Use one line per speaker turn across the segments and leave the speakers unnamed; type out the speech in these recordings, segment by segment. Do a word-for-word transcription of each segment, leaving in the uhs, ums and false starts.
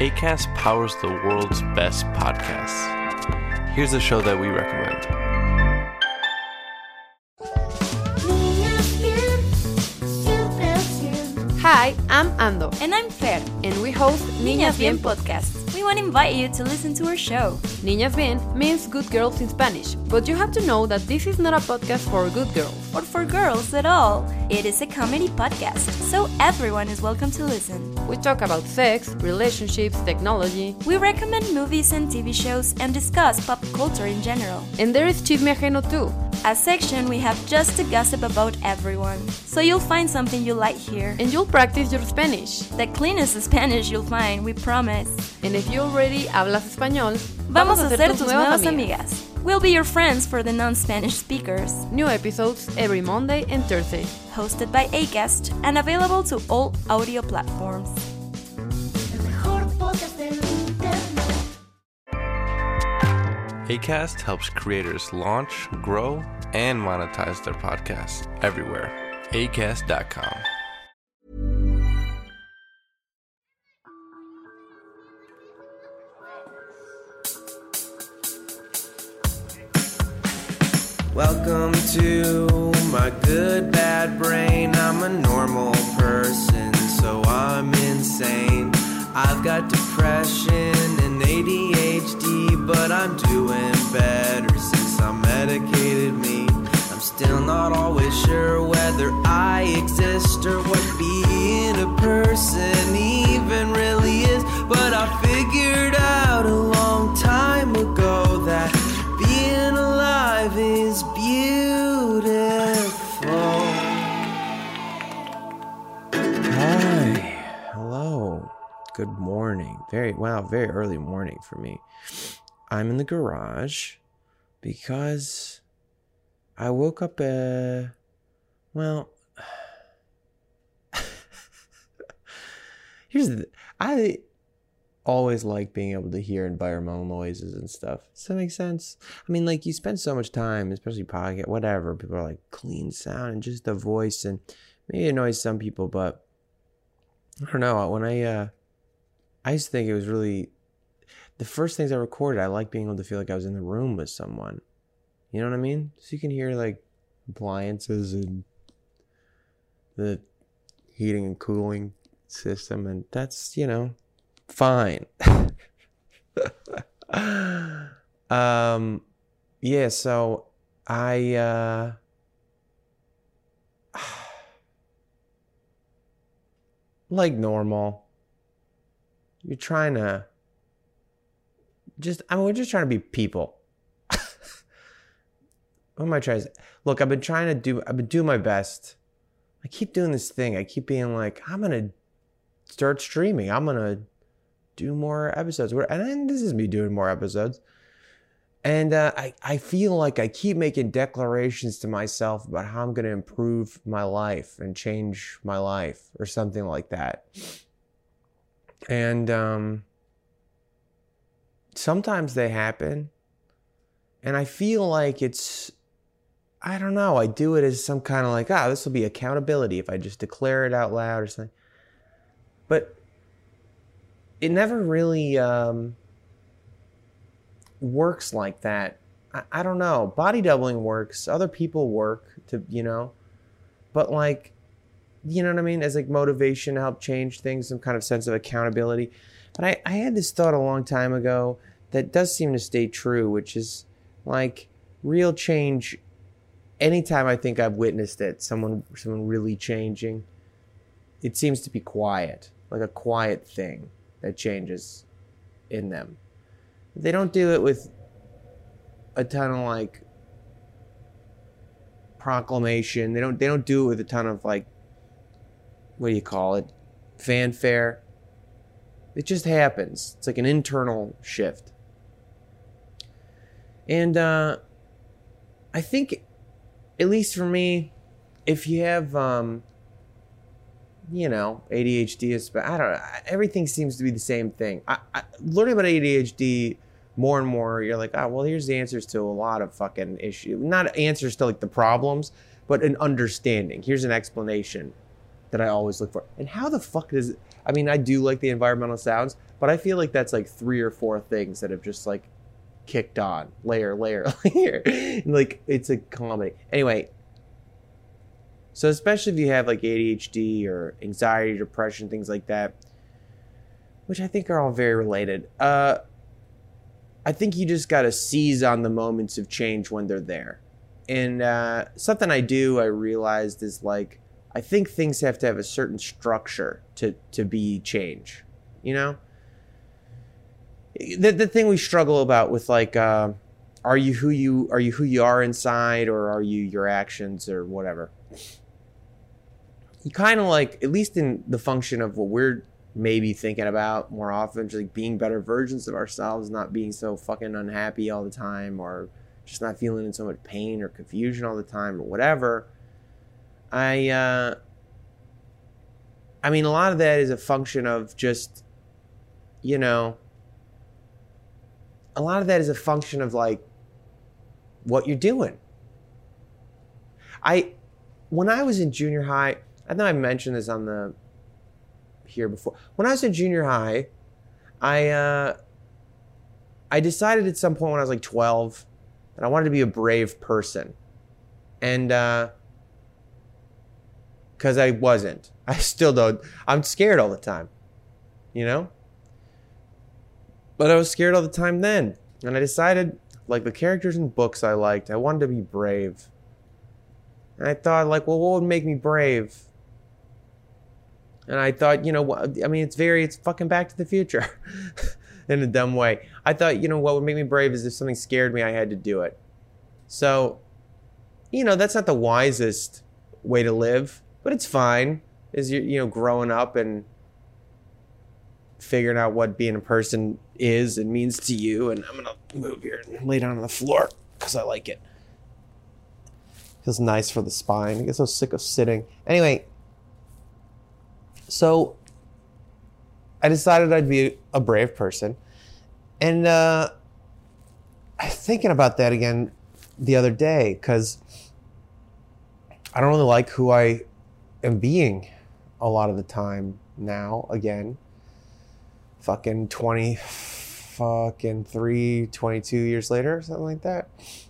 Acast powers the world's best podcasts. Here's a show that we recommend.
Hi, I'm Ando.
And I'm Fer.
And we host
Niñas Bien Podcast. We want to invite you to listen to our show.
Niñas Bien means good girls in Spanish, but you have to know that this is not a podcast for good girls.
Or for girls at all. It is a comedy podcast, so everyone is welcome to listen.
We talk about sex, relationships, technology.
We recommend movies and T V shows and discuss pop culture in general.
And there is Chisme Ajeno too.
A section we have just to gossip about everyone. So you'll find something you like here.
And you'll practice your Spanish.
The cleanest Spanish you'll find, we promise.
And if you already hablas español,
vamos a ser tus nuevas amigas. We'll be your friends for the non-Spanish speakers.
New episodes every Monday and Thursday.
Hosted by Acast and available to all audio platforms.
Acast helps creators launch, grow, and monetize their podcasts everywhere. Acast dot com.
Welcome to my good bad brain. I'm a normal person, so I'm insane. I've got depression and A D H D, but I'm doing better since I medicated me. I'm still not always sure whether I exist or what being a person even really is, but I figured out a long time ago that being alive is beautiful.
Hi. Hello. Good morning. Very, wow, very early morning for me. I'm in the garage because I woke up, uh, well, here's the, I always like being able to hear environmental noises and stuff. Does that make sense? I mean, like, you spend so much time, especially podcast, whatever, people are like, clean sound and just the voice, and maybe it annoys some people, but I don't know. When I, uh, I used to think it was really, the first things I recorded, I like being able to feel like I was in the room with someone. You know what I mean? So you can hear, like, appliances and the heating and cooling system, and that's, you know, fine. um, yeah, so I, uh, like normal, you're trying to just, I mean, we're just trying to be people. What am I trying to say? Look, I've been trying to do, I've been doing my best. I keep doing this thing. I keep being like, I'm going to start streaming. I'm going to do more episodes. And then this is me doing more episodes. And uh, I, I feel like I keep making declarations to myself about how I'm going to improve my life and change my life or something like that. And um, sometimes they happen. And I feel like it's, I don't know, I do it as some kind of like, ah, this will be accountability if I just declare it out loud or something. But it never really um, works like that. I, I don't know. Body doubling works. Other people work to, you know. But like, you know what I mean? As like motivation to help change things, some kind of sense of accountability. But I, I had this thought a long time ago that does seem to stay true, which is like real change. Anytime I think I've witnessed it, someone, someone really changing, it seems to be quiet, like a quiet thing that changes in them. They don't do it with a ton of like proclamation. They don't they don't do it with a ton of like, what do you call it? Fanfare. It just happens. It's like an internal shift. And uh, I think, at least for me, if you have um, you know, A D H D is, but I don't know. Everything seems to be the same thing. I, I, learning about A D H D more and more, you're like, oh, well, here's the answers to a lot of fucking issues. Not answers to like the problems, but an understanding. Here's an explanation that I always look for. And how the fuck does, I mean, I do like the environmental sounds, but I feel like that's like three or four things that have just like kicked on layer, layer, layer. Like it's a comedy. Anyway, so especially if you have like A D H D or anxiety, depression, things like that, which I think are all very related. Uh, I think you just got to seize on the moments of change when they're there. And uh, something I do, I realized is like, I think things have to have a certain structure to, to be change, you know? The the thing we struggle about with like, uh, are you who you are you who you are inside, or are you your actions or whatever? You kind of like, at least in the function of what we're maybe thinking about more often, just like being better versions of ourselves, not being so fucking unhappy all the time, or just not feeling in so much pain or confusion all the time or whatever. I, uh, I mean, a lot of that is a function of just, you know, a lot of that is a function of like what you're doing. I, when I was in junior high, I know I mentioned this on the, here before. When I was in junior high, I, uh, I decided at some point when I was like twelve that I wanted to be a brave person. And, uh, because I wasn't. I still don't. I'm scared all the time, you know? But I was scared all the time then. And I decided, like the characters in books I liked, I wanted to be brave. And I thought, like, well, what would make me brave? And I thought, you know, I mean, it's very, it's fucking Back to the Future in a dumb way. I thought, you know, what would make me brave is if something scared me, I had to do it. So, you know, that's not the wisest way to live. But it's fine, as you you know, growing up and figuring out what being a person is and means to you. And I'm gonna move here and lay down on the floor because I like it. Feels nice for the spine. I get so sick of sitting. Anyway, so I decided I'd be a brave person, and uh, I was thinking about that again the other day because I don't really like who I am being a lot of the time now. Again, fucking twenty fucking three, twenty-two years later, something like that.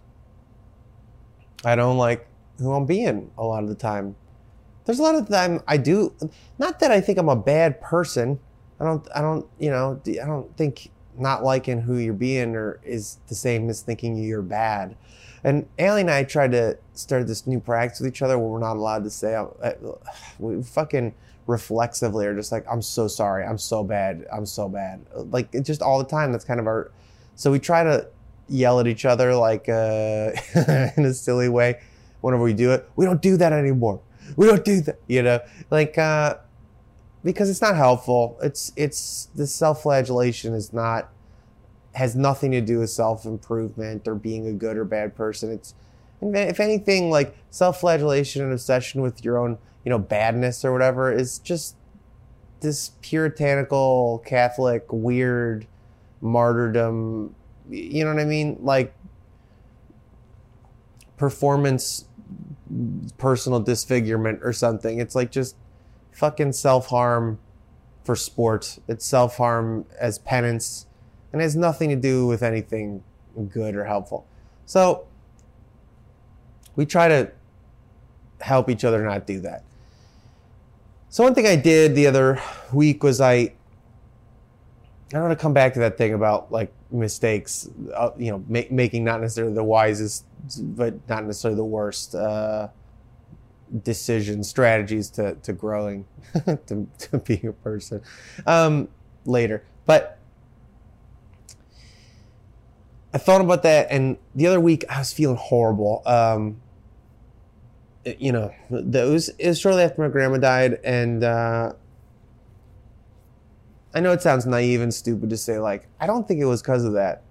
I don't like who I'm being a lot of the time. There's a lot of the time I do, not that I think I'm a bad person. I don't, I don't, you know, I don't think not liking who you're being or is the same as thinking you're bad. And Allie and I tried to start this new practice with each other where we're not allowed to say, we fucking reflexively are just like, I'm so sorry, I'm so bad, I'm so bad. Like, it's just all the time. That's kind of our, so we try to yell at each other like uh, in a silly way whenever we do it. We don't do that anymore. We don't do that, you know, like, uh, because it's not helpful. It's, it's, the self-flagellation is not, has nothing to do with self-improvement or being a good or bad person. It's, if anything, like self-flagellation and obsession with your own, you know, badness or whatever is just this puritanical, Catholic, weird martyrdom, you know what I mean? Like performance, personal disfigurement or something. It's like just fucking self-harm for sport. It's self-harm as penance. And it has nothing to do with anything good or helpful. So we try to help each other not do that. So one thing I did the other week was I, I don't want to come back to that thing about like mistakes, uh, you know, make, making not necessarily the wisest, but not necessarily the worst uh, decisions, strategies to, to growing, to, to being a person um, later. But I thought about that, and the other week I was feeling horrible. Um, you know, it was, it was shortly after my grandma died, and uh, I know it sounds naive and stupid to say, like, I don't think it was because of that.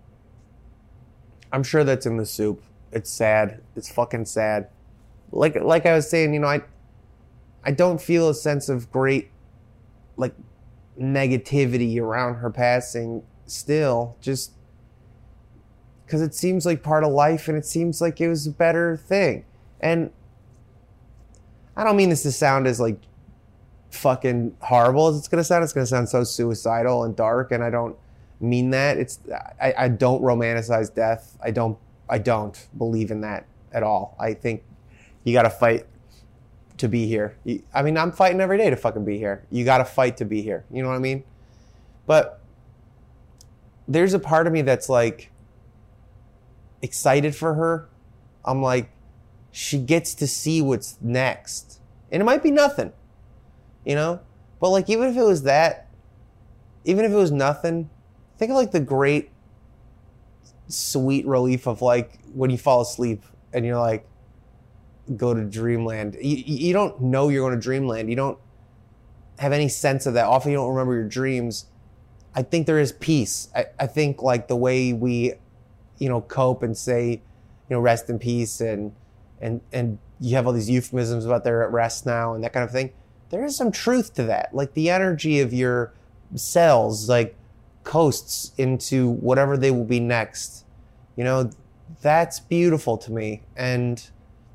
I'm sure that's in the soup. It's sad. It's fucking sad. Like, like I was saying, you know, I, I don't feel a sense of great, like, negativity around her passing still, just because it seems like part of life, and it seems like it was a better thing. And I don't mean this to sound as like fucking horrible as it's gonna sound. It's gonna sound so suicidal and dark, and I don't mean that. It's I, I don't romanticize death. I don't I don't believe in that at all. I think you gotta fight to be here. You, I mean, I'm fighting every day to fucking be here. You gotta fight to be here. You know what I mean? But there's a part of me that's like excited for her. I'm like, she gets to see what's next. And it might be nothing, you know? But like, even if it was that, even if it was nothing, think of like the great sweet relief of like when you fall asleep and you're like, go to dreamland. You, you don't know you're going to dreamland. You don't have any sense of that. Often you don't remember your dreams. I think there is peace. I, I think like the way we, you know, cope and say, you know, rest in peace and, and, and you have all these euphemisms about they're at rest now and that kind of thing. There is some truth to that. Like the energy of your cells, like coasts into whatever they will be next. You know, that's beautiful to me and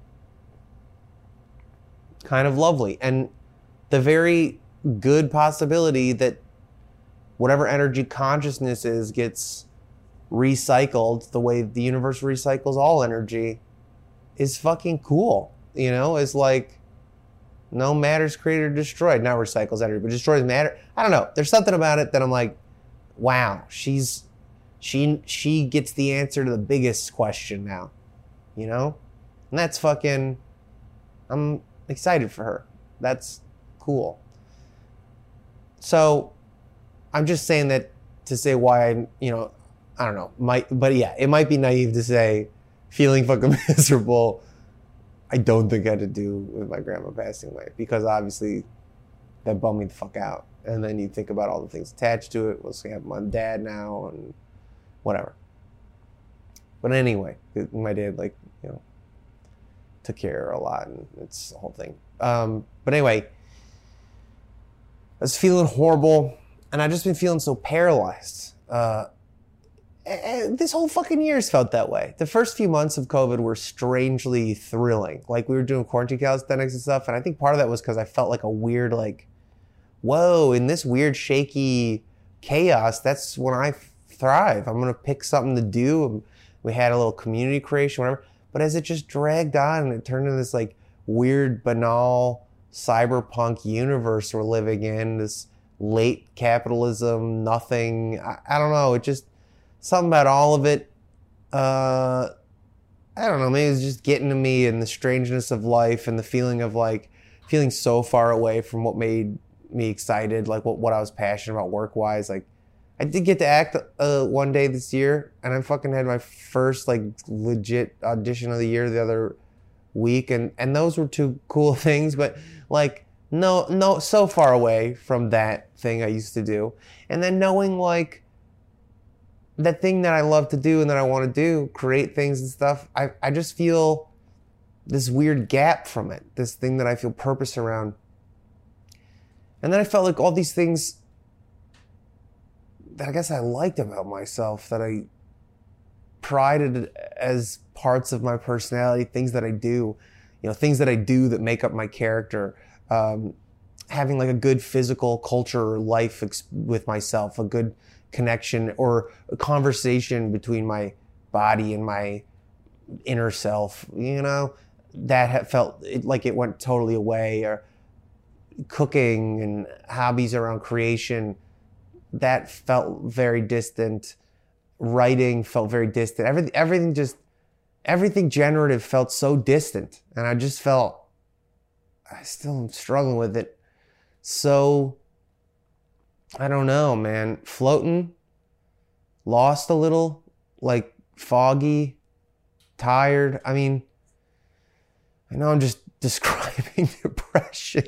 kind of lovely. And the very good possibility that whatever energy consciousness is gets recycled the way the universe recycles all energy is fucking cool. You know, it's like no matter's created or destroyed. Not recycles energy, but destroys matter. I don't know. There's something about it that I'm like, wow, she's she she gets the answer to the biggest question now. You know? And that's fucking I'm excited for her. That's cool. So I'm just saying that to say why I'm, you know, I don't know, might, but yeah, it might be naive to say feeling fucking miserable. I don't think had to do with my grandma passing away because obviously that bummed me the fuck out. And then you think about all the things attached to it. What's going to happen with my dad now and whatever. But anyway, my dad, like, you know, took care of her a lot and it's the whole thing. Um, but anyway, I was feeling horrible and I've just been feeling so paralyzed. Uh, this whole fucking year's felt that way. The first few months of COVID were strangely thrilling. Like we were doing quarantine calisthenics and stuff. And I think part of that was because I felt like a weird, like, whoa, in this weird, shaky chaos, that's when I thrive. I'm going to pick something to do. We had a little community creation, whatever. But as it just dragged on and it turned into this like weird, banal, cyberpunk universe we're living in, this late capitalism, nothing. I, I don't know. It just, something about all of it, uh, I don't know, maybe it's just getting to me and the strangeness of life and the feeling of like, feeling so far away from what made me excited, like what, what I was passionate about work-wise. Like, I did get to act uh, one day this year, and I fucking had my first like legit audition of the year the other week, and, and those were two cool things, but like, no, no, so far away from that thing I used to do. And then knowing like, that thing that I love to do and that I want to do, create things and stuff, I, I just feel this weird gap from it, this thing that I feel purpose around. And then I felt like all these things that I guess I liked about myself, that I prided as parts of my personality, things that I do, you know, things that I do that make up my character, um, having like a good physical culture or life ex- with myself, a good connection or a conversation between my body and my inner self, you know, that had felt like it went totally away. Or cooking and hobbies around creation, that felt very distant. Writing felt very distant. Everything, everything just, everything generative felt so distant. And I just felt, I still am struggling with it. So, I don't know, man. Floating, lost a little, like foggy, tired. I mean, I know I'm just describing depression.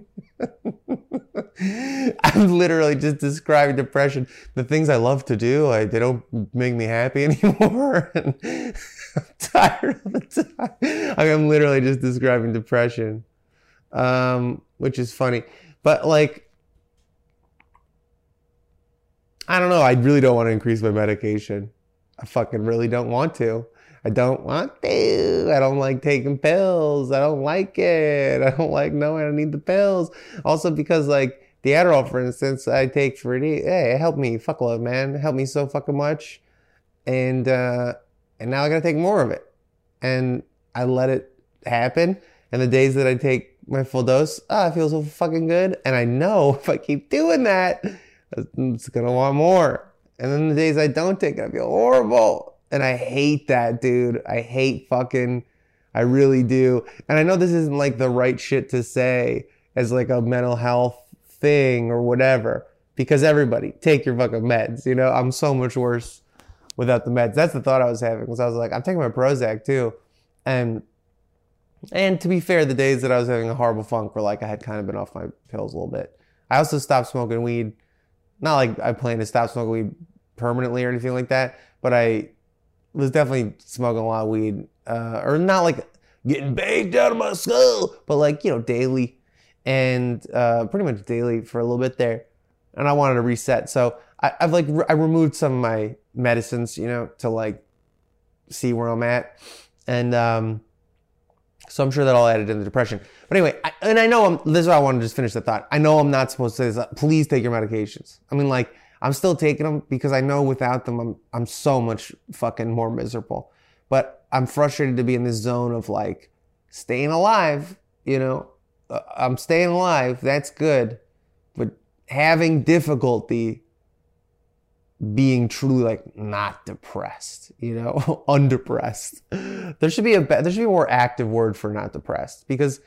I'm literally just describing depression. The things I love to do, I, they don't make me happy anymore. And I'm tired all the time. I mean, I'm literally just describing depression, um, which is funny. But like, I don't know. I really don't want to increase my medication. I fucking really don't want to. I don't want to. I don't like taking pills. I don't like it. I don't like knowing I need the pills. Also because like the Adderall, for instance, I take for it. Hey, it helped me fuck a lot, man. It helped me so fucking much. And, uh, and now I gotta take more of it. And I let it happen. And the days that I take my full dose, ah, I feel so fucking good. And I know if I keep doing that, it's gonna want more. And then the days I don't take it, I feel horrible. And I hate that, dude. I hate fucking, I really do. And I know this isn't like the right shit to say as like a mental health thing or whatever. Because everybody, take your fucking meds. You know, I'm so much worse without the meds. That's the thought I was having. Because I was like, I'm taking my Prozac too. And and to be fair, the days that I was having a horrible funk were like I had kind of been off my pills a little bit. I also stopped smoking weed. Not like I plan to stop smoking weed permanently or anything like that. But I was definitely smoking a lot of weed, uh, or not like getting baked out of my skull, but like, you know, daily and uh, pretty much daily for a little bit there. And I wanted to reset. So I, I've like, re- I removed some of my medicines, you know, to like see where I'm at. And um, so I'm sure that all added in the depression. But anyway, I, and I know I'm, this is why I want to just finish the thought. I know I'm not supposed to say this. Please take your medications. I mean, like, I'm still taking them because I know without them, I'm I'm so much fucking more miserable. But I'm frustrated to be in this zone of like staying alive, you know. Uh, I'm staying alive. That's good. But having difficulty being truly like not depressed, you know, undepressed. There should be a there should be a more active word for not depressed, because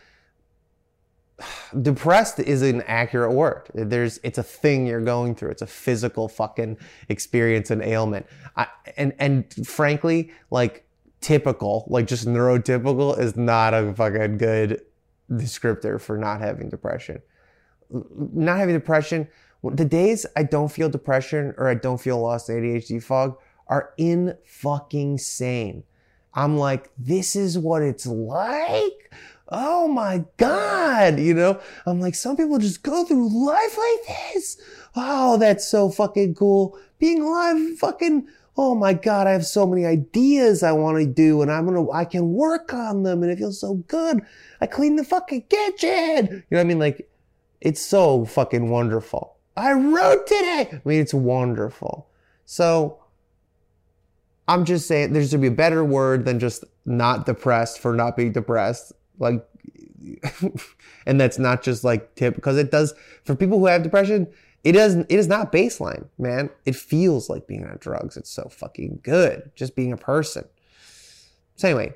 depressed is an accurate word. There's, it's a thing you're going through. It's a physical fucking experience and ailment. I, and, and frankly, like typical, like just neurotypical is not a fucking good descriptor for not having depression. Not having depression, the days I don't feel depression or I don't feel lost A D H D fog are in fucking sane. I'm like, this is what it's like? Oh my God, you know? I'm like, some people just go through life like this. Oh, that's so fucking cool. Being alive, fucking, oh my God, I have so many ideas I want to do and I'm gonna, I can work on them and it feels so good. I clean the fucking kitchen. You know what I mean? Like, it's so fucking wonderful. I wrote today. I mean, it's wonderful. So I'm just saying there's to be a better word than just not depressed for not being depressed. Like, and that's not just like tip, because it does, for people who have depression, it doesn't, it is not baseline, man. It feels like being on drugs. It's so fucking good. Just being a person. So anyway,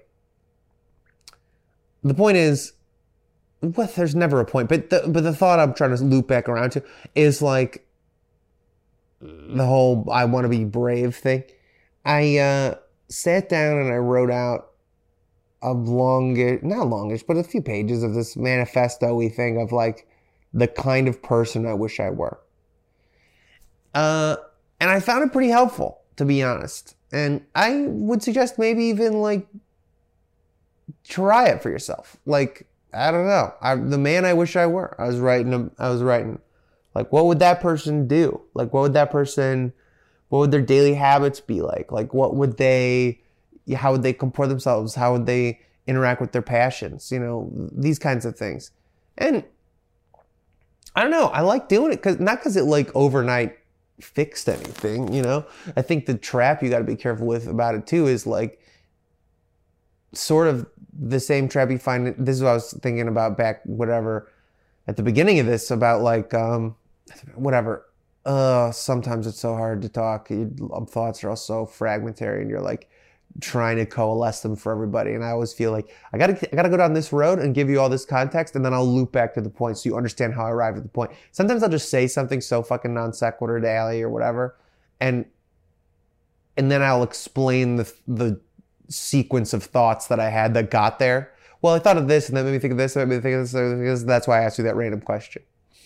the point is, well, there's never a point, but the, but the thought I'm trying to loop back around to is like the whole, I want to be brave thing. I, uh, sat down and I wrote out a longish, not longish, but a few pages of this manifesto-y thing of like the kind of person I wish I were. Uh, and I found it pretty helpful, to be honest. And I would suggest maybe even like try it for yourself. Like, I don't know. I, the man I wish I were. I was writing, I was writing, like, what would that person do? Like, what would that person, what would their daily habits be like? Like, what would they, how would they comport themselves? How would they interact with their passions? You know, these kinds of things. And I don't know. I like doing it because not because it like overnight fixed anything, you know. I think the trap you got to be careful with about it too is like sort of the same trap you find. This is what I was thinking about back, whatever, at the beginning of this about like, um, whatever. Uh, sometimes it's so hard to talk. Your thoughts are all so fragmentary and you're like, trying to coalesce them for everybody. And I always feel like I gotta, I gotta go down this road and give you all this context and then I'll loop back to the point so you understand how I arrived at the point. Sometimes I'll just say something so fucking non sequitur to Allie or whatever. And, and then I'll explain the, the sequence of thoughts that I had that got there. Well, I thought of this and that made me think of this and that made me think of this because that's why I asked you that random question.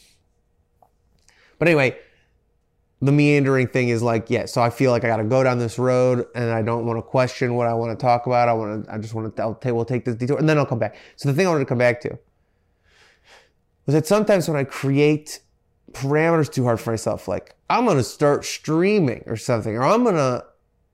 But anyway, the meandering thing is like, yeah, so I feel like I got to go down this road and I don't want to question what I want to talk about. I want to, I just want to, I'll take, we'll take this detour and then I'll come back. So the thing I wanted to come back to was that sometimes when I create parameters too hard for myself, like I'm going to start streaming or something, or I'm going to,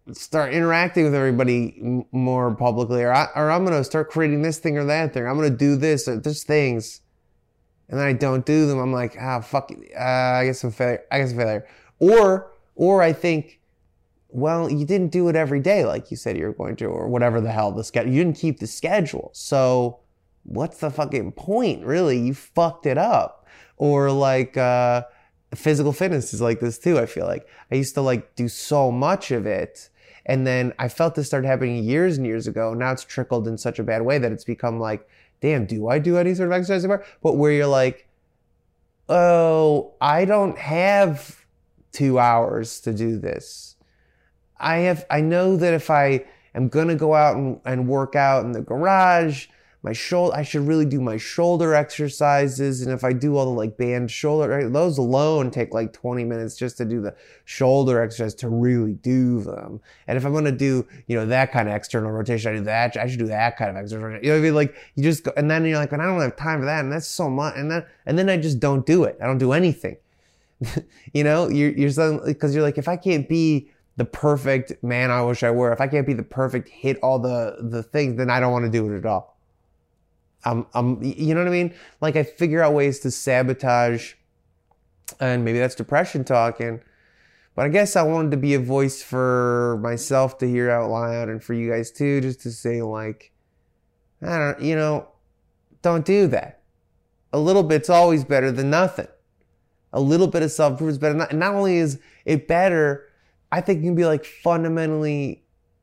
start interacting with everybody m- more publicly, or, I, or I'm going to start creating this thing or that thing. I'm going to do this or this things. And then I don't do them. I'm like, ah, fuck it. Uh, I guess I'm failure. I guess I'm failure. Or, or I think, well, you didn't do it every day like you said you were going to, or whatever the hell the schedule. You didn't keep the schedule. So what's the fucking point, really? You fucked it up. Or like, uh, physical fitness is like this too, I feel like. I used to like do so much of it. And then I felt this started happening years and years ago. Now it's trickled in such a bad way that it's become like, damn, do I do any sort of exercise anymore? But where you're like, oh, I don't have two hours to do this. I have, I know that if I am going to go out and, and work out in the garage, my shoulder, I should really do my shoulder exercises. And if I do all the like band shoulder, those alone take like twenty minutes just to do the shoulder exercise to really do them. And if I'm going to do, you know, that kind of external rotation, I do that. I should do that kind of exercise. You know what I mean? Like you just go, and then you're like, but I don't have time for that. And that's so much. And then, and then I just don't do it. I don't do anything. You know, you're, you're suddenly, cause you're like, if I can't be the perfect man I wish I were, if I can't be the perfect hit all the, the things, then I don't want to do it at all. I'm, I'm, you know what I mean? Like I figure out ways to sabotage, and maybe that's depression talking, but I guess I wanted to be a voice for myself to hear out loud and for you guys too, just to say like, I don't, you know, don't do that. A little bit's always better than nothing. A little bit of self-improvement is better. And not only is it better, I think it can be like fundamentally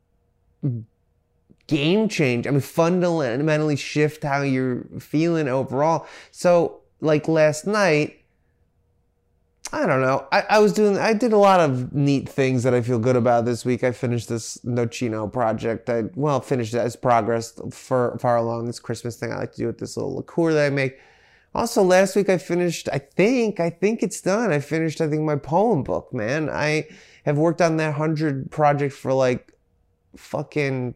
game change. I mean, fundamentally shift how you're feeling overall. So like last night, I don't know. I, I was doing, I did a lot of neat things that I feel good about this week. I finished this Nocino project. I, well, finished it as progress for far along this Christmas thing I like to do with this little liqueur that I make. Also, last week I finished, I think, I think it's done. I finished, I think, my poem book, man. I have worked on that one hundred project for like fucking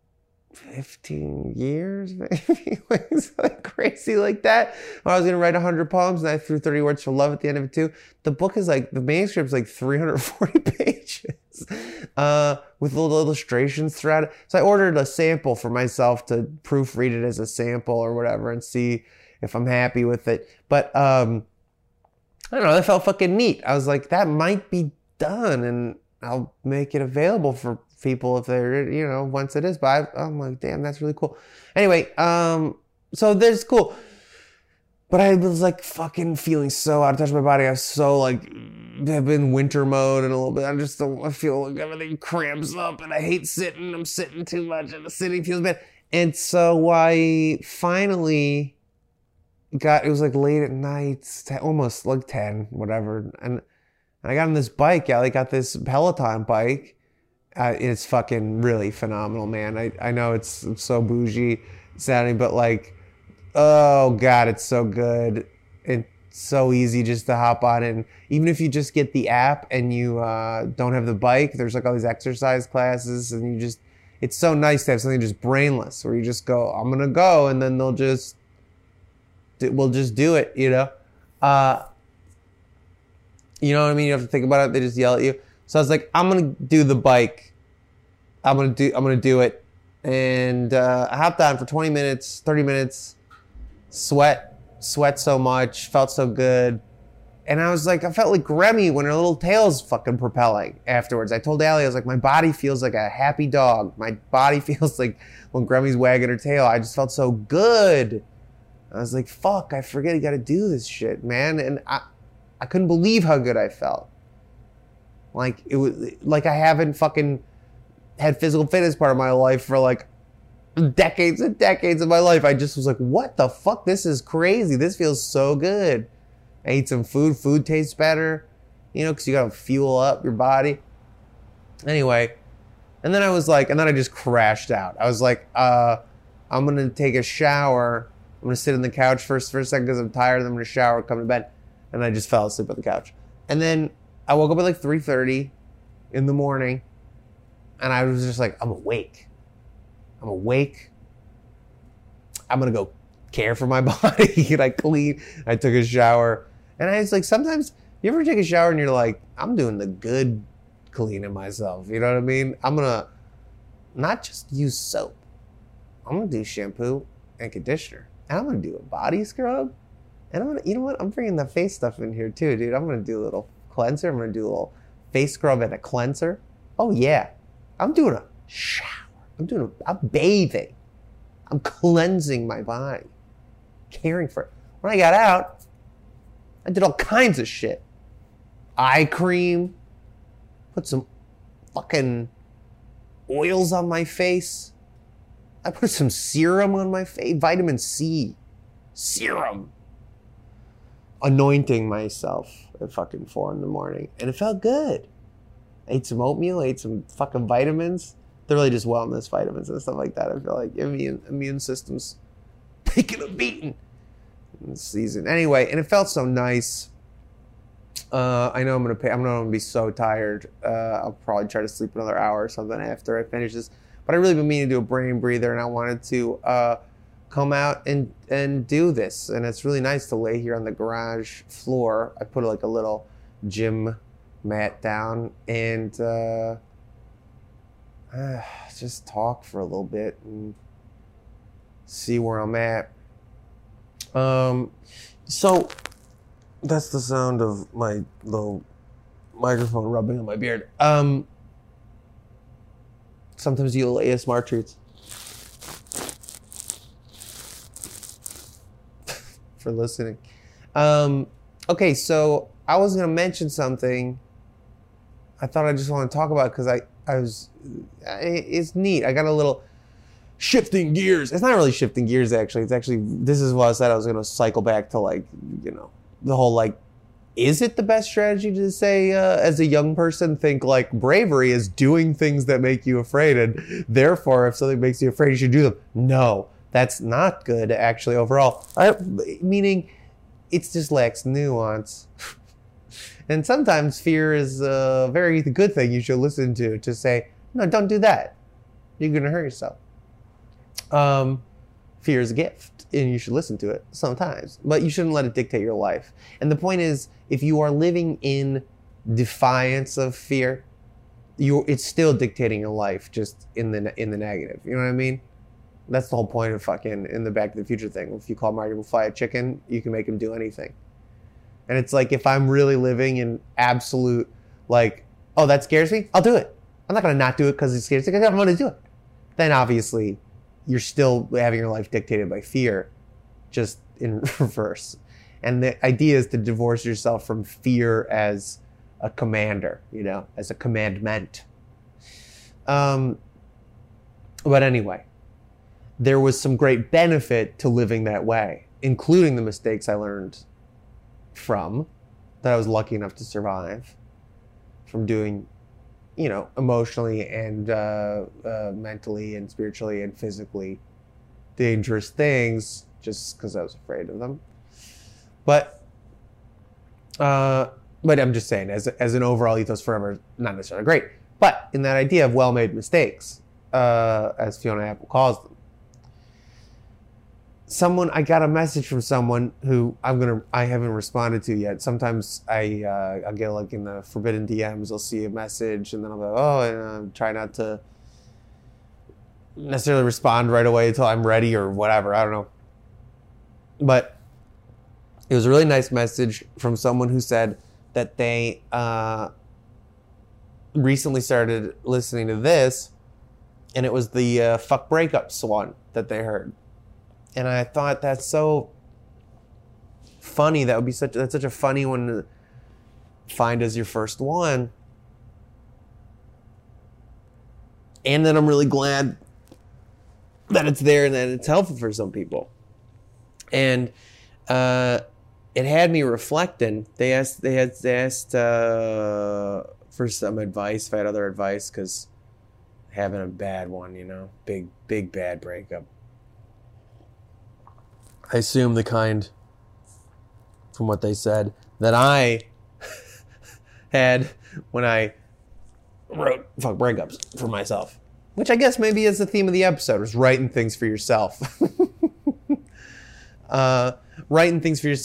fifteen years, maybe. It's like crazy like that. I was going to write one hundred poems and I threw thirty words for love at the end of it too. The book is like, the manuscript's like three hundred forty pages uh, with little illustrations throughout it. So I ordered a sample for myself to proofread it as a sample or whatever and see if I'm happy with it. But um, I don't know, that felt fucking neat. I was like, that might be done and I'll make it available for people if they're, you know, once it is. But I, I'm like, damn, that's really cool. Anyway, um, so that's cool. But I was like fucking feeling so out of touch with my body. I was so like, I've been winter mode and a little bit. I just don't, I feel like everything cramps up and I hate sitting. I'm sitting too much and the sitting feels bad. And so I finally got, it was like late at night, almost like ten, whatever. And, and I got on this bike. I like got this Peloton bike. Uh, it's fucking really phenomenal, man. I, I know it's, it's so bougie sounding, but like, oh God, it's so good. It's so easy just to hop on. And even if you just get the app and you uh, don't have the bike, there's like all these exercise classes and you just, it's so nice to have something just brainless where you just go, I'm going to go. And then they'll just, we'll just do it, you know? Uh, you know what I mean? You have to think about it. They just yell at you. So I was like, I'm going to do the bike. I'm going to do, I'm going to do it. And uh, I hopped on for twenty minutes, thirty minutes, sweat, sweat so much, felt so good. And I was like, I felt like Remy when her little tail's fucking propelling afterwards. I told Allie, I was like, my body feels like a happy dog. My body feels like when Gremmy's wagging her tail. I just felt so good. I was like, fuck, I forget I got to do this shit, man. And I, I couldn't believe how good I felt. Like it was like I haven't fucking had physical fitness part of my life for like decades and decades of my life. I just was like, what the fuck? This is crazy. This feels so good. I ate some food. Food tastes better, you know, because you got to fuel up your body. Anyway, and then I was like, and then I just crashed out. I was like, uh, I'm going to take a shower. I'm going to sit on the couch first for a second because I'm tired. Then I'm going to shower, come to bed. And I just fell asleep on the couch. And then I woke up at like three thirty in the morning. And I was just like, I'm awake. I'm awake. I'm going to go care for my body. And I cleaned. I took a shower. And I was like, sometimes, you ever take a shower and you're like, I'm doing the good cleaning myself. You know what I mean? I'm going to not just use soap. I'm going to do shampoo and conditioner. And I'm going to do a body scrub. And I'm going to, you know what? I'm bringing the face stuff in here too, dude. I'm going to do a little cleanser. I'm going to do a little face scrub and a cleanser. Oh, yeah. I'm doing a shower. I'm doing a, I'm bathing. I'm cleansing my body. Caring for it. When I got out, I did all kinds of shit. Eye cream. Put some fucking oils on my face. I put some serum on my face. Vitamin C. Serum. Anointing myself at fucking four in the morning. And it felt good. I ate some oatmeal. I ate some fucking vitamins. They're really just wellness vitamins and stuff like that. I feel like immune, immune system's taking a beating in this season. Anyway, and it felt so nice. Uh, I know I'm gonna pay. I'm gonna be so tired. Uh, I'll probably try to sleep another hour or something after I finish this. But I really been meaning to do a brain breather, and I wanted to uh, come out and and do this. And it's really nice to lay here on the garage floor. I put like a little gym mat down and uh, uh, just talk for a little bit and see where I'm at. Um, so. That's the sound of my little microphone rubbing on my beard. Um, sometimes you'll A S M R treats. For listening. Um, okay, so I was going to mention something I thought I just want to talk about because I, I was, it's neat. I got a little shifting gears. It's not really shifting gears, actually. It's actually, this is what I said I was going to cycle back to, like, you know, the whole, like, is it the best strategy to say, uh, as a young person, think, like, bravery is doing things that make you afraid, and therefore, if something makes you afraid, you should do them. No, that's not good, actually, overall. I, meaning, it just lacks nuance. And sometimes fear is a very good thing you should listen to, to say, no, don't do that. You're going to hurt yourself. Um, fear is a gift. And you should listen to it sometimes, but you shouldn't let it dictate your life. And the point is, if you are living in defiance of fear, you it's still dictating your life, just in the in the negative. You know what I mean? That's the whole point of fucking in the Back to the Future thing. If you call Marty McFly a chicken, you can make him do anything. And it's like, if I'm really living in absolute, like, oh, that scares me, I'll do it. I'm not gonna not do it because it scares me. I'm gonna do it. Then obviously, you're still having your life dictated by fear, just in reverse. And the idea is to divorce yourself from fear as a commander, you know, as a commandment. Um, but anyway, there was some great benefit to living that way, including the mistakes I learned from, that I was lucky enough to survive, from doing, you know, emotionally and uh, uh, mentally and spiritually and physically dangerous things just because I was afraid of them. But, uh, but I'm just saying, as as an overall ethos forever, not necessarily great. But in that idea of well-made mistakes, uh, as Fiona Apple calls them, someone, I got a message from someone who I'm gonna, I haven't responded to yet. Sometimes I, uh, I'll get like in the forbidden D Ms, I'll see a message and then I'll go, oh, and uh, try not to necessarily respond right away until I'm ready or whatever. I don't know. But it was a really nice message from someone who said that they uh, recently started listening to this, and it was the uh, fuck breakups one that they heard. And I thought that's so funny. That would be such that's such a funny one to find as your first one. And then I'm really glad that it's there and that it's helpful for some people. And uh, it had me reflecting. They asked they had they asked uh, for some advice, if I had other advice, because having a bad one, you know, big big bad breakup. I assume the kind, from what they said, that I had when I wrote fuck breakups for myself. Which I guess maybe is the theme of the episode, was writing things for yourself. uh, writing things for yourself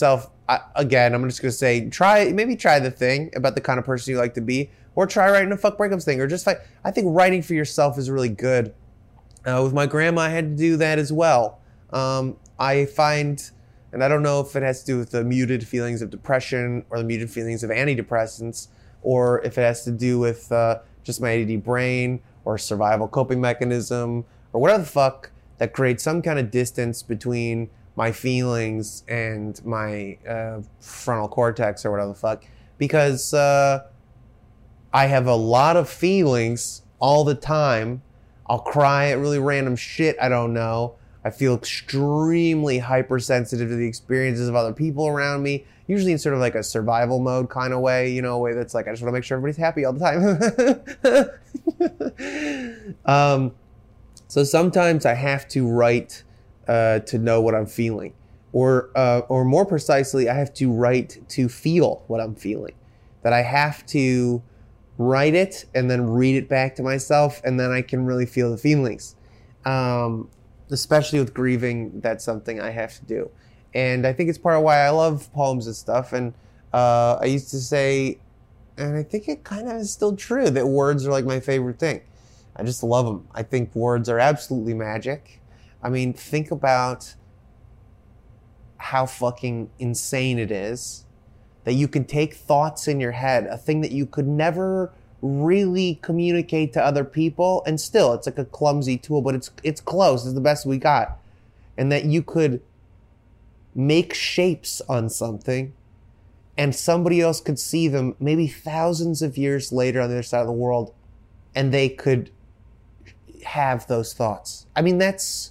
I, again, I'm just gonna say, try maybe try the thing about the kind of person you like to be, or try writing a fuck breakups thing, or just fight. I think writing for yourself is really good. Uh, with my grandma, I had to do that as well. Um, I find, and I don't know if it has to do with the muted feelings of depression or the muted feelings of antidepressants, or if it has to do with uh, just my A D D brain or survival coping mechanism or whatever the fuck that creates some kind of distance between my feelings and my uh, frontal cortex or whatever the fuck. Because uh, I have a lot of feelings all the time. I'll cry at really random shit I don't know. I feel extremely hypersensitive to the experiences of other people around me, usually in sort of like a survival mode kind of way, you know, a way that's like, I just want to make sure everybody's happy all the time. um, so sometimes I have to write uh, to know what I'm feeling. Or, uh, or more precisely, I have to write to feel what I'm feeling. That I have to write it and then read it back to myself, and then I can really feel the feelings. Um... Especially with grieving, that's something I have to do. And I think it's part of why I love poems and stuff. And uh, I used to say, and I think it kind of is still true, that words are like my favorite thing. I just love them. I think words are absolutely magic. I mean, think about how fucking insane it is that you can take thoughts in your head, a thing that you could never really communicate to other people, and still it's like a clumsy tool, but it's it's close. It's the best we got. And that you could make shapes on something and somebody else could see them maybe thousands of years later on the other side of the world, and they could have those thoughts. I mean, that's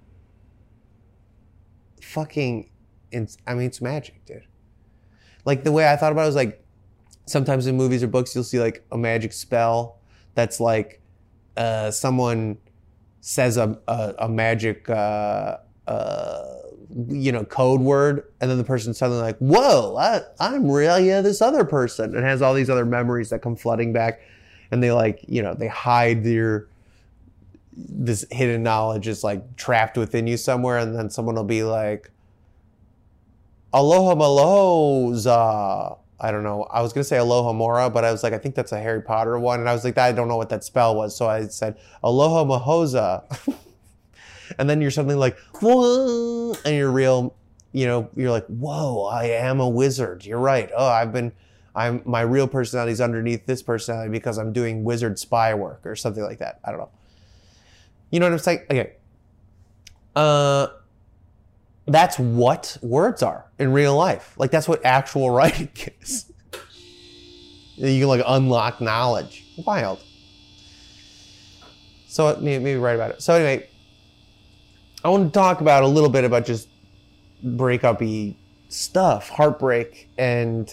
fucking it's, I mean, it's magic, dude. Like, the way I thought about it was like, sometimes in movies or books, you'll see like a magic spell that's like uh, someone says a, a, a magic, uh, uh, you know, code word, and then the person's suddenly like, whoa, I, I'm really uh, this other person, and has all these other memories that come flooding back, and they like, you know, they hide their, this hidden knowledge is like trapped within you somewhere, and then someone will be like, aloha maloza. I don't know. I was going to say Aloha Mora, but I was like, I think that's a Harry Potter one. And I was like, I don't know what that spell was. So I said, Aloha Mahoza. And then you're suddenly like, whoa, and you're real, you know, you're like, whoa, I am a wizard. You're right. Oh, I've been, I'm, my real personality is underneath this personality because I'm doing wizard spy work or something like that. I don't know. You know what I'm saying? Okay. Uh, That's what words are in real life. Like, that's what actual writing is. You can like unlock knowledge. Wild. So maybe, maybe write about it. So anyway, I want to talk about a little bit about just breakup-y stuff, heartbreak, and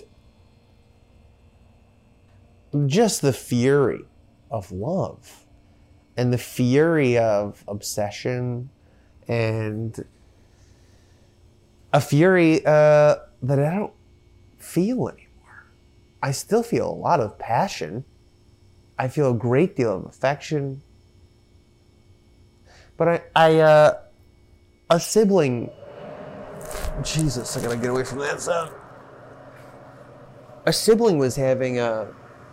just the fury of love and the fury of obsession and a fury uh, that I don't feel anymore. I still feel a lot of passion. I feel a great deal of affection. But I, I uh, a sibling, Jesus, I gotta get away from that sound. A sibling was having a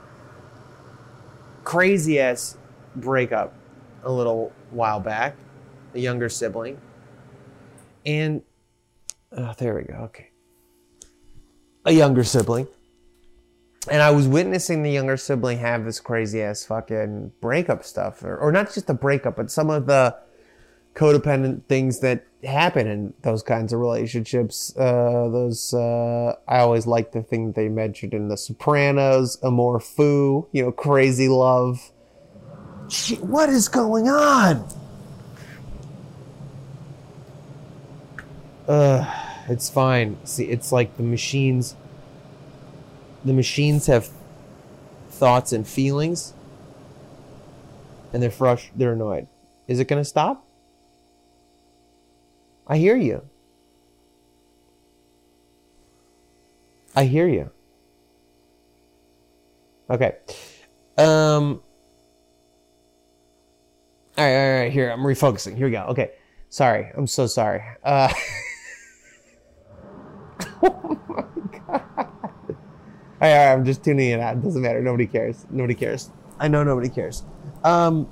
crazy ass breakup a little while back, a younger sibling. And Oh, there we go. Okay. A younger sibling. And I was witnessing the younger sibling have this crazy ass fucking breakup stuff. Or, or not just the breakup, but some of the codependent things that happen in those kinds of relationships. Uh, those, uh, I always like the thing that they mentioned in The Sopranos, amour fou, you know, crazy love. Shit, what is going on? Uh, it's fine. See, it's like the machines, the machines have thoughts and feelings, and they're frustrated, they're annoyed. Is it going to stop? I hear you. I hear you. Okay. Um. All right, all right, here, I'm refocusing. Here we go. Okay. Sorry. I'm so sorry. Uh. I, I'm just tuning it out. It doesn't matter. Nobody cares. Nobody cares. I know nobody cares. Um,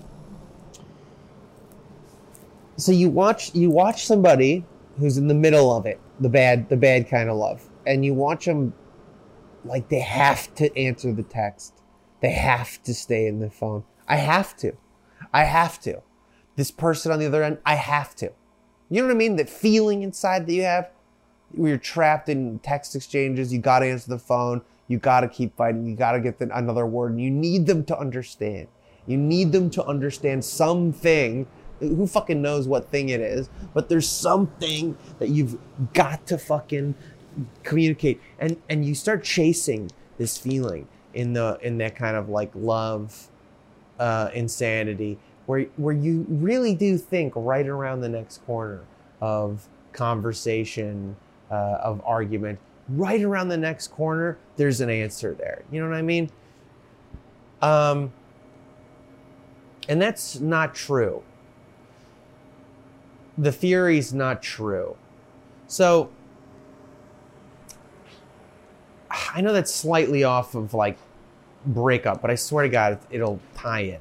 so you watch you watch somebody who's in the middle of it, the bad the bad kind of love, and you watch them like they have to answer the text. They have to stay in the phone. I have to. I have to. This person on the other end, I have to. You know what I mean? That feeling inside that you have, where you're trapped in text exchanges, you got to answer the phone, you got to keep fighting, you got to get the, another word, and you need them to understand. You need them to understand something. Who fucking knows what thing it is, but there's something that you've got to fucking communicate. And and you start chasing this feeling in the in that kind of like love uh, insanity, where where you really do think right around the next corner of conversation, uh, of argument, right around the next corner, there's an answer there. You know what I mean? Um, and that's not true. The theory's not true. So I know that's slightly off of like breakup, but I swear to God, it'll tie in.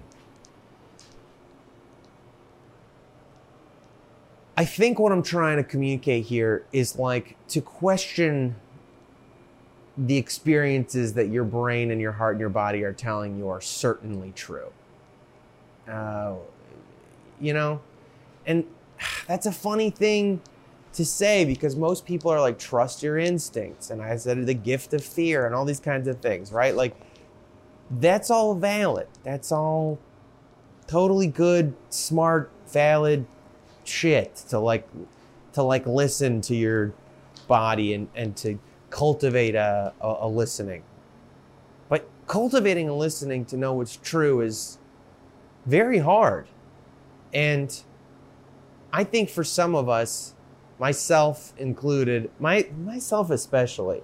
I think what I'm trying to communicate here is like to question the experiences that your brain and your heart and your body are telling you are certainly true. Uh, you know, and that's a funny thing to say because most people are like, trust your instincts. And I said the gift of fear and all these kinds of things, right? Like, that's all valid. That's all totally good, smart, valid shit to like, to like listen to your body and, and to cultivate a, a, a listening. But cultivating a listening to know what's true is very hard. And I think for some of us, myself included, my myself especially,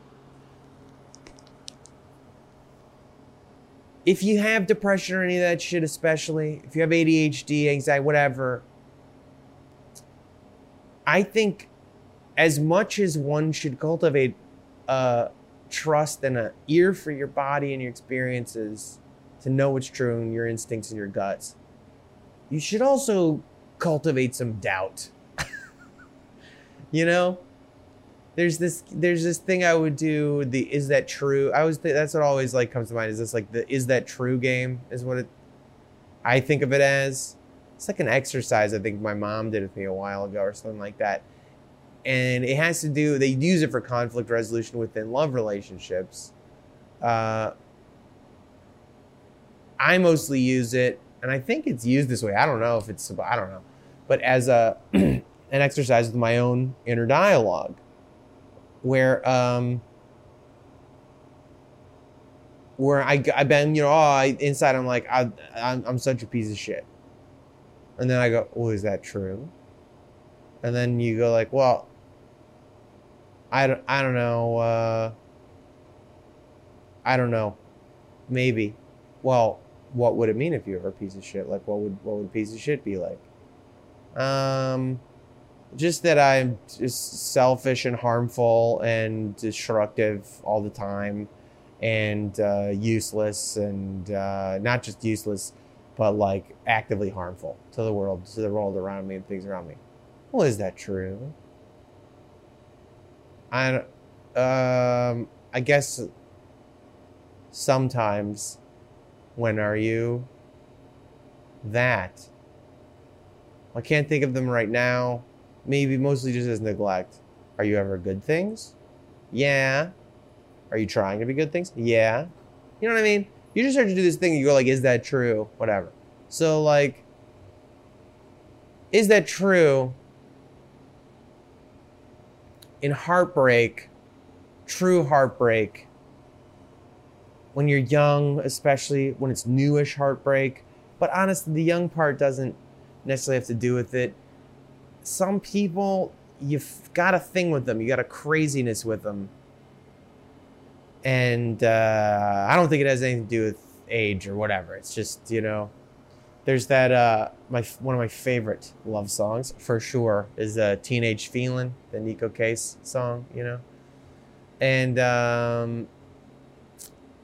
if you have depression or any of that shit, especially if you have A D H D, anxiety, whatever, I think as much as one should cultivate uh, trust and an ear for your body and your experiences to know what's true and your instincts and your guts, you should also cultivate some doubt. You know, there's this there's this thing I would do, the is that true? I always think that's what always like comes to mind, is this like the is that true game is what it I think of it as. It's like an exercise I think my mom did with me a while ago or something like that. And it has to do, they use it for conflict resolution within love relationships. Uh, I mostly use it, and I think it's used this way. I don't know if it's, I don't know. But as a an exercise with my own inner dialogue, where um, where I I've been, you know, oh, I, inside I'm like I I'm, I'm such a piece of shit, and then I go, well, is that true? And then you go like, well, I don't I don't know, uh, I don't know, maybe. Well, what would it mean if you were a piece of shit? Like, what would what would a piece of shit be like? Um, just that I'm just selfish and harmful and destructive all the time, and uh, useless, and uh, not just useless, but like actively harmful to the world, to the world around me and things around me. Well, is that true? I, um, I guess sometimes. When are you? That. I can't think of them right now. Maybe mostly just as neglect. Are you ever good things? Yeah. Are you trying to be good things? Yeah. You know what I mean? You just start to do this thing and you go like, is that true? Whatever. So like, is that true? In heartbreak, true heartbreak, when you're young, especially when it's newish heartbreak, but honestly, the young part doesn't necessarily have to do with it. Some people, you've got a thing with them. You got a craziness with them. And uh, I don't think it has anything to do with age or whatever. It's just, you know, there's that, uh, my one of my favorite love songs, for sure, is uh, Teenage Feelin', the Nico Case song, you know. And um,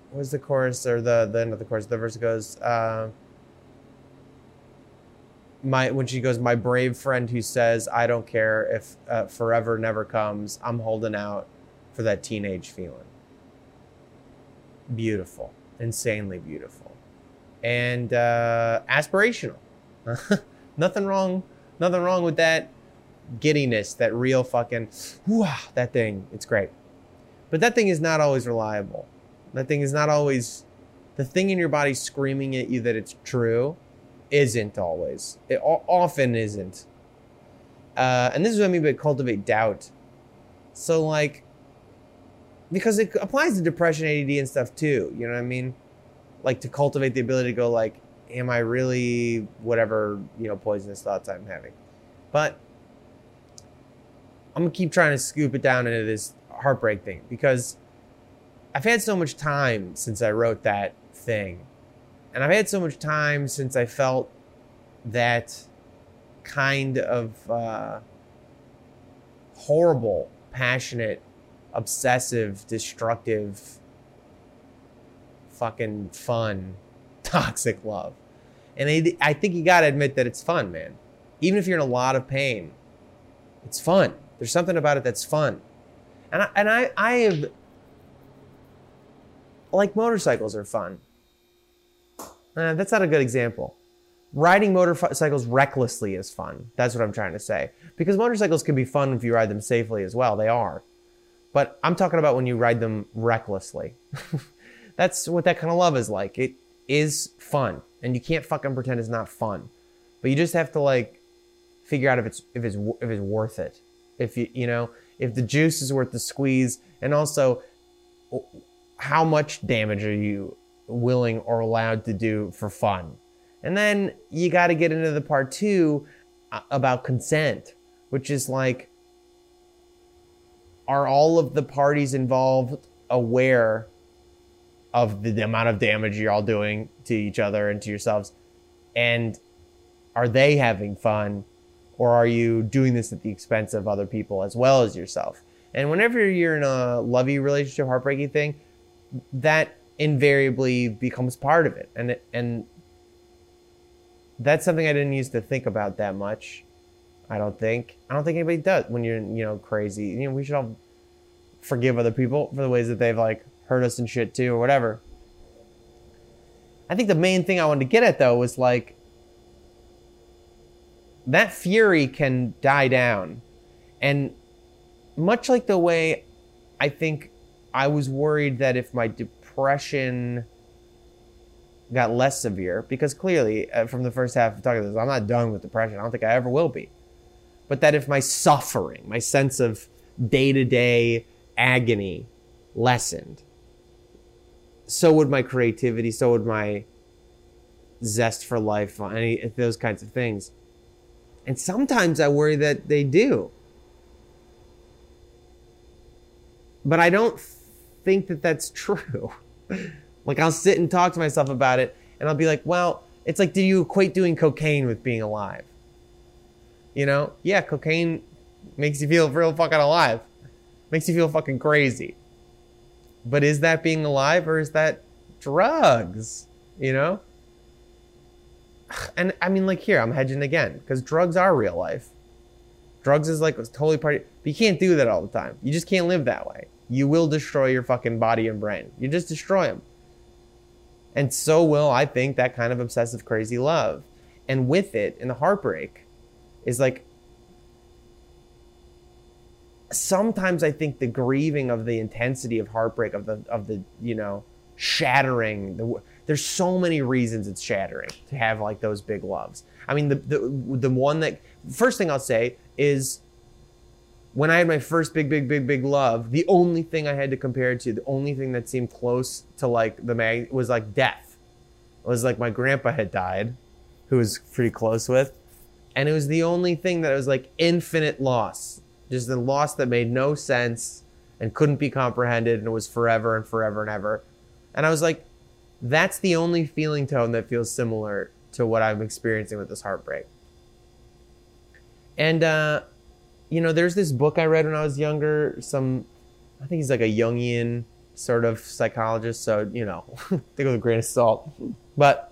what's the chorus or the the end of the chorus? The verse goes, uh, my when she goes, my brave friend who says I don't care if uh, forever never comes. I'm holding out for that teenage feeling. Beautiful, insanely beautiful, and uh, aspirational. nothing wrong, nothing wrong with that giddiness, that real fucking, wow, that thing. It's great, but that thing is not always reliable. That thing is not always, the thing in your body screaming at you that it's true isn't always. It o- often isn't. Uh, and this is what I mean by cultivate doubt. So like, because it applies to depression, A D D and stuff too. You know what I mean? Like to cultivate the ability to go like, am I really whatever, you know, poisonous thoughts I'm having? But I'm going to keep trying to scoop it down into this heartbreak thing because I've had so much time since I wrote that thing. And I've had so much time since I felt that kind of uh, horrible, passionate, obsessive, destructive, fucking fun, toxic love. And I, I think you got to admit that it's fun, man. Even if you're in a lot of pain, it's fun. There's something about it that's fun. And I, and I, I have, like motorcycles are fun. Uh, that's not a good example. Riding motorcycles recklessly is fun. That's what I'm trying to say. Because motorcycles can be fun if you ride them safely as well. They are. But I'm talking about when you ride them recklessly. That's what that kind of love is like. It is fun. And you can't fucking pretend it's not fun. But you just have to like figure out if it's if it's if it's worth it. If you you know, if the juice is worth the squeeze, and also how much damage are you willing or allowed to do for fun. And then you got to get into the part two about consent, which is like, are all of the parties involved aware of the, the amount of damage you're all doing to each other and to yourselves? And are they having fun, or are you doing this at the expense of other people as well as yourself? And whenever you're in a lovey relationship, heartbreaking thing, that invariably becomes part of it. And it, and that's something I didn't used to think about that much. I don't think. I don't think anybody does when you're, you know, crazy. You know, we should all forgive other people for the ways that they've like hurt us and shit too, or whatever. I think the main thing I wanted to get at though was like, that fury can die down. And much like the way I think I was worried that if my depression got less severe, because clearly uh, from the first half of talking about this, I'm not done with depression. I don't think I ever will be. But that if my suffering, my sense of day-to-day agony lessened, so would my creativity, so would my zest for life, any those kinds of things. And sometimes I worry that they do. But I don't think that that's true. Like I'll sit and talk to myself about it and I'll be like, well, it's like, do you equate doing cocaine with being alive? You know? Yeah, cocaine makes you feel real fucking alive. Makes you feel fucking crazy. But is that being alive or is that drugs? You know? And I mean, like here, I'm hedging again because drugs are real life. Drugs is like totally part of, but you can't do that all the time. You just can't live that way. You will destroy your fucking body and brain. You just destroy them. And so will, I think, that kind of obsessive, crazy love. And with it, and the heartbreak, is like, sometimes I think the grieving of the intensity of heartbreak, of the, of the you know, shattering, the, there's so many reasons it's shattering to have like those big loves. I mean, the, the, the one that, first thing I'll say is, when I had my first big, big, big, big love, the only thing I had to compare it to, the only thing that seemed close to like the mag was like death. It was like my grandpa had died, who was pretty close with. And it was the only thing that was like infinite loss. Just the loss that made no sense and couldn't be comprehended, and it was forever and forever and ever. And I was like, that's the only feeling tone that feels similar to what I'm experiencing with this heartbreak. And, uh, you know, there's this book I read when I was younger. Some, I think he's like a Jungian sort of psychologist, so, you know, take it with a grain of salt. But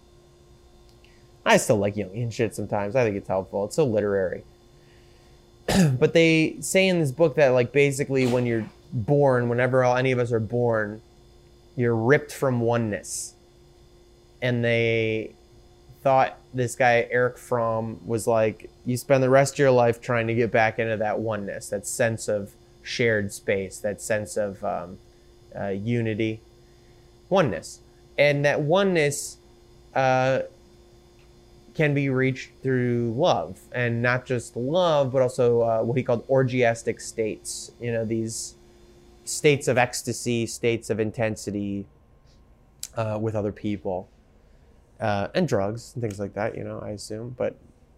I still like Jungian shit sometimes. I think it's helpful. It's so literary. But they say in this book that, like, basically when you're born, whenever any of us are born, you're ripped from oneness. And they thought this guy, Eric Fromm, was like, you spend the rest of your life trying to get back into that oneness, that sense of shared space, that sense of um, uh, unity, oneness. And that oneness uh, can be reached through love, and not just love, but also uh, what he called orgiastic states. You know, these states of ecstasy, states of intensity uh, with other people, uh, and drugs and things like that, you know, I assume. But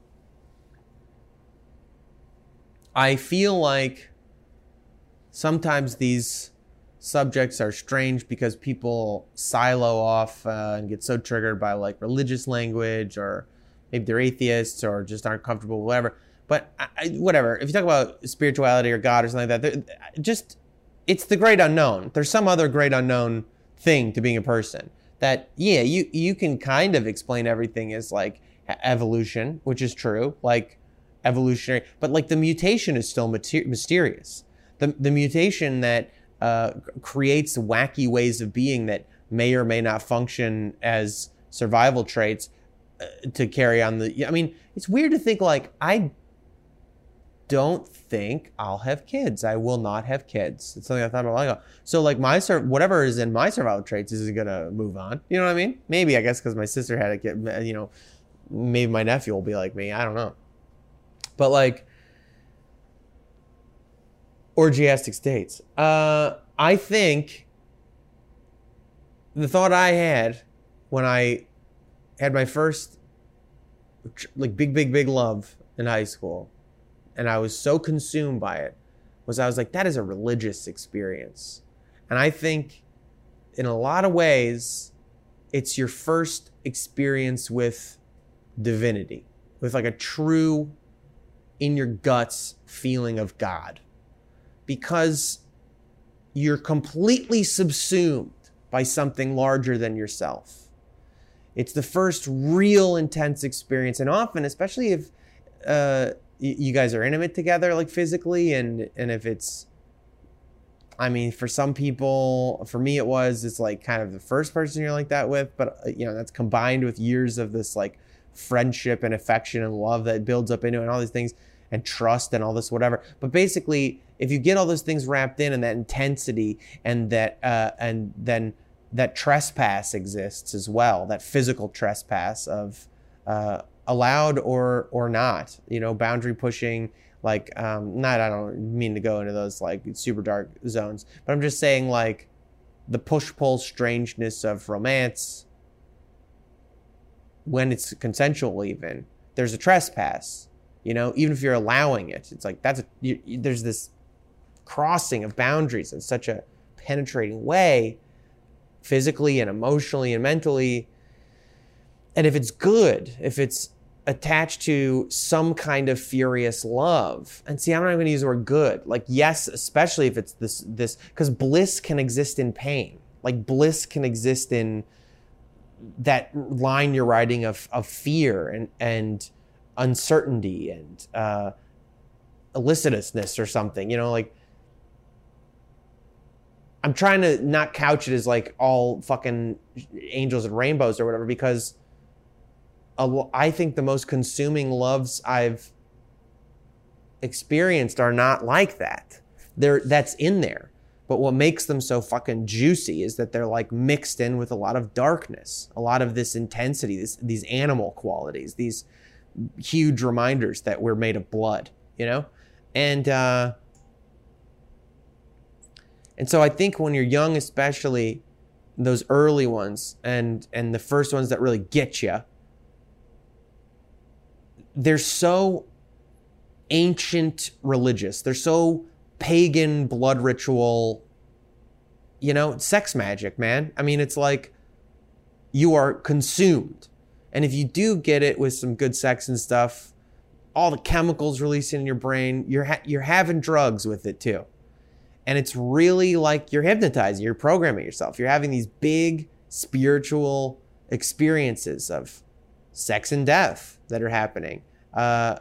I feel like sometimes these subjects are strange because people silo off uh, and get so triggered by like religious language, or maybe they're atheists or just aren't comfortable, whatever. But I, whatever, if you talk about spirituality or God or something like that, just, it's the great unknown. There's some other great unknown thing to being a person that, yeah, you, you can kind of explain everything as like evolution, which is true, like evolutionary, but like the mutation is still mater- mysterious. The, the mutation that uh, creates wacky ways of being that may or may not function as survival traits to carry on the, I mean, it's weird to think like, I don't think I'll have kids. I will not have kids. It's something I thought about a while ago. So like my, whatever is in my survival traits is going to move on. You know what I mean? Maybe, I guess, because my sister had a kid, you know, maybe my nephew will be like me. I don't know. But like, orgiastic states. Uh, I think the thought I had when I had my first like big, big, big love in high school, and I was so consumed by it, was I was like, that is a religious experience. And I think in a lot of ways, it's your first experience with divinity, with like a true in your guts feeling of God, because you're completely subsumed by something larger than yourself. It's the first real intense experience. And often, especially if uh, y- you guys are intimate together, like physically, and, and if it's, I mean, for some people, for me it was, it's like kind of the first person you're like that with, but uh, you know, that's combined with years of this like friendship and affection and love that builds up into it and all these things, and trust and all this whatever. But basically, if you get all those things wrapped in and that intensity and that, uh, and then that trespass exists as well, that physical trespass of uh, allowed or or not, you know, boundary pushing, like, um, not, I don't mean to go into those like super dark zones, but I'm just saying like the push-pull strangeness of romance when it's consensual even, there's a trespass, you know, even if you're allowing it, it's like, that's a, you, you, there's this crossing of boundaries in such a penetrating way, physically and emotionally and mentally. And if it's good, if it's attached to some kind of furious love, and see, I'm not even gonna use the word good, like, yes, especially if it's this, this, because bliss can exist in pain. Like bliss can exist in that line you're writing of, of fear and, and uncertainty and uh, illicitousness or something, you know, like, I'm trying to not couch it as like all fucking angels and rainbows or whatever, because I think the most consuming loves I've experienced are not like that. They're, that's in there. But what makes them so fucking juicy is that they're like mixed in with a lot of darkness, a lot of this intensity, this, these animal qualities, these huge reminders that we're made of blood, you know? And, uh, And so I think when you're young, especially those early ones and, and the first ones that really get you, they're so ancient religious. They're so pagan blood ritual, you know, sex magic, man. I mean, it's like you are consumed. And if you do get it with some good sex and stuff, all the chemicals releasing in your brain, you're ha- you're having drugs with it too. And it's really like you're hypnotizing, you're programming yourself. You're having these big spiritual experiences of sex and death that are happening. Uh,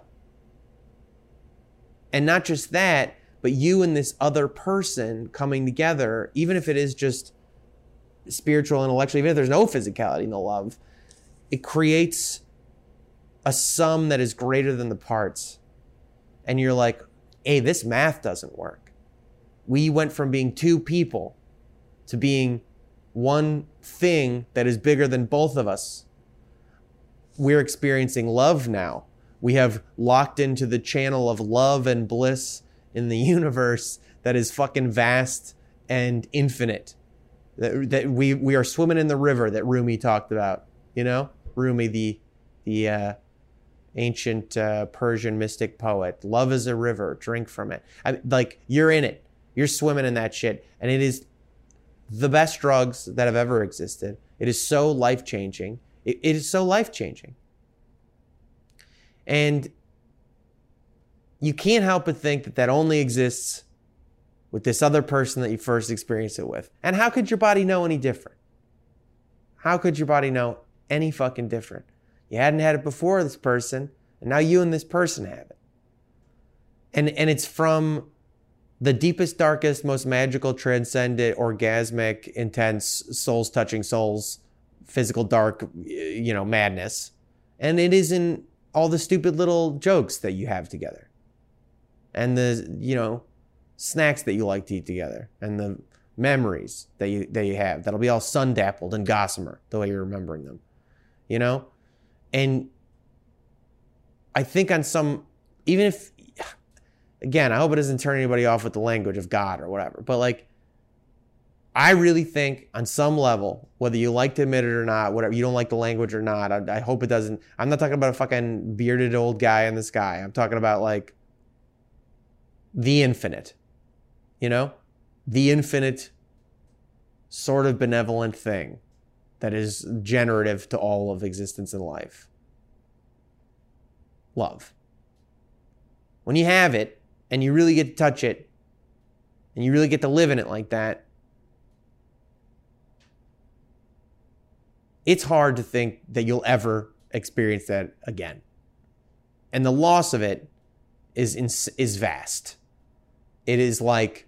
and not just that, but you and this other person coming together, even if it is just spiritual, intellectual, even if there's no physicality in the love, it creates a sum that is greater than the parts. And you're like, hey, this math doesn't work. We went from being two people to being one thing that is bigger than both of us. We're experiencing love now. We have locked into the channel of love and bliss in the universe that is fucking vast and infinite. That, that we we are swimming in the river that Rumi talked about. You know, Rumi, the the uh, ancient uh, Persian mystic poet. Love is a river, drink from it. I, like you're in it, you're swimming in that shit, and it is the best drugs that have ever existed. It is so life changing. It, it is so life changing, and you can't help but think that that only exists with this other person that you first experienced it with. And how could your body know any different? How could your body know any fucking different? You hadn't had it before this person, and now you and this person have it. And and it's from the deepest, darkest, most magical, transcendent, orgasmic, intense, souls touching souls, physical dark, you know, madness. And it isn't all the stupid little jokes that you have together. And the, you know, snacks that you like to eat together, and the memories that you that you have that'll be all sun-dappled and gossamer the way you're remembering them, you know. And I think on some, even if, again, I hope it doesn't turn anybody off with the language of God or whatever, but like, I really think on some level, whether you like to admit it or not, whatever, you don't like the language or not, I, I hope it doesn't. I'm not talking about a fucking bearded old guy in the sky. I'm talking about like the infinite. You know, the infinite sort of benevolent thing that is generative to all of existence in life. Love. When you have it and you really get to touch it and you really get to live in it like that, it's hard to think that you'll ever experience that again. And the loss of it is ins- is vast. It is like,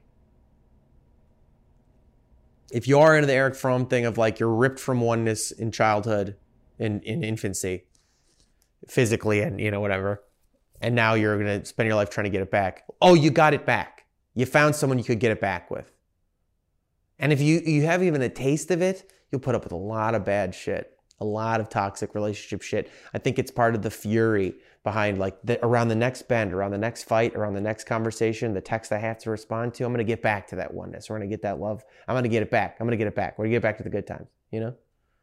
if you are into the Eric Fromm thing of like you're ripped from oneness in childhood, in, in infancy, physically and, you know, whatever, and now you're going to spend your life trying to get it back. Oh, you got it back. You found someone you could get it back with. And if you, you have even a taste of it, you'll put up with a lot of bad shit, a lot of toxic relationship shit. I think it's part of the fury behind like the, around the next bend, around the next fight, around the next conversation, the text I have to respond to. I'm going to get back to that oneness. We're going to get that love. I'm going to get it back. I'm going to get it back. We're going to get back to the good times, you know?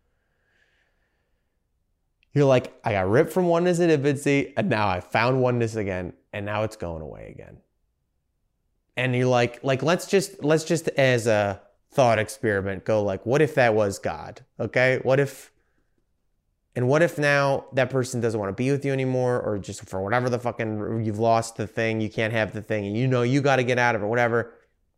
You're like, I got ripped from oneness at infancy, and now I found oneness again, and now it's going away again. And you're like, like let's just, let's just as a thought experiment go like, what if that was God? Okay? What if... And what if now that person doesn't want to be with you anymore, or just for whatever the fucking, you've lost the thing, you can't have the thing, and you know you got to get out of it, whatever.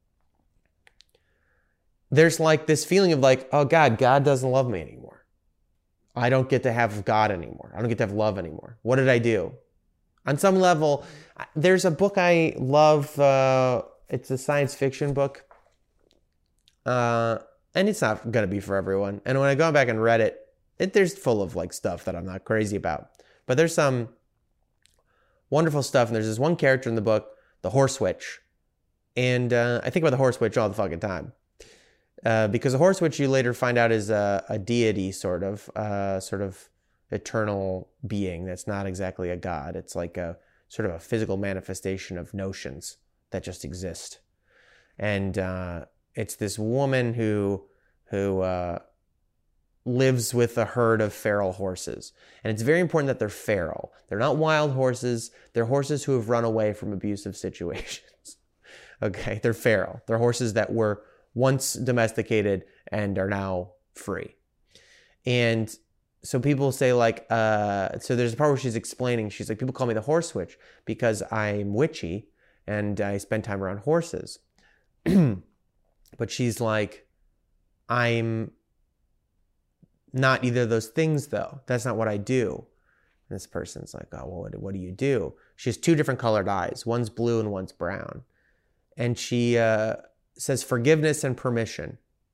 There's like this feeling of like, oh God, God doesn't love me anymore. I don't get to have God anymore. I don't get to have love anymore. What did I do? On some level, there's a book I love. Uh, it's a science fiction book. Uh, and it's not going to be for everyone. And when I go back and read it, It, there's full of like stuff that I'm not crazy about, but there's some wonderful stuff. And there's this one character in the book, the Horse Witch, and uh, I think about the Horse Witch all the fucking time, uh, because the Horse Witch you later find out is a, a deity, sort of, uh, sort of eternal being that's not exactly a god. It's like a sort of a physical manifestation of notions that just exist, and uh, it's this woman who who. Uh, lives with a herd of feral horses. And it's very important that they're feral. They're not wild horses. They're horses who have run away from abusive situations. Okay, they're feral. They're horses that were once domesticated and are now free. And so people say like, uh, so there's a part where she's explaining, she's like, people call me the Horse Witch because I'm witchy and I spend time around horses. But she's like, I'm not either of those things, though. That's not what I do. And this person's like, oh, well, what, what do you do? She has two different colored eyes. One's blue and one's brown. And she uh, says forgiveness and permission.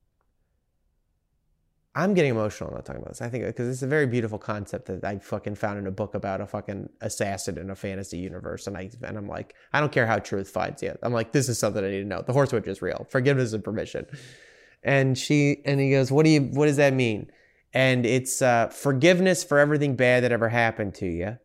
I'm getting emotional not talking about this. I think because it's a very beautiful concept that I fucking found in a book about a fucking assassin in a fantasy universe. And, I, and I'm like, I don't care how truth finds you. I'm like, this is something I need to know. The horse witch is real. Forgiveness and permission. And she, and he goes, what do you, what does that mean? And it's uh, forgiveness for everything bad that ever happened to you,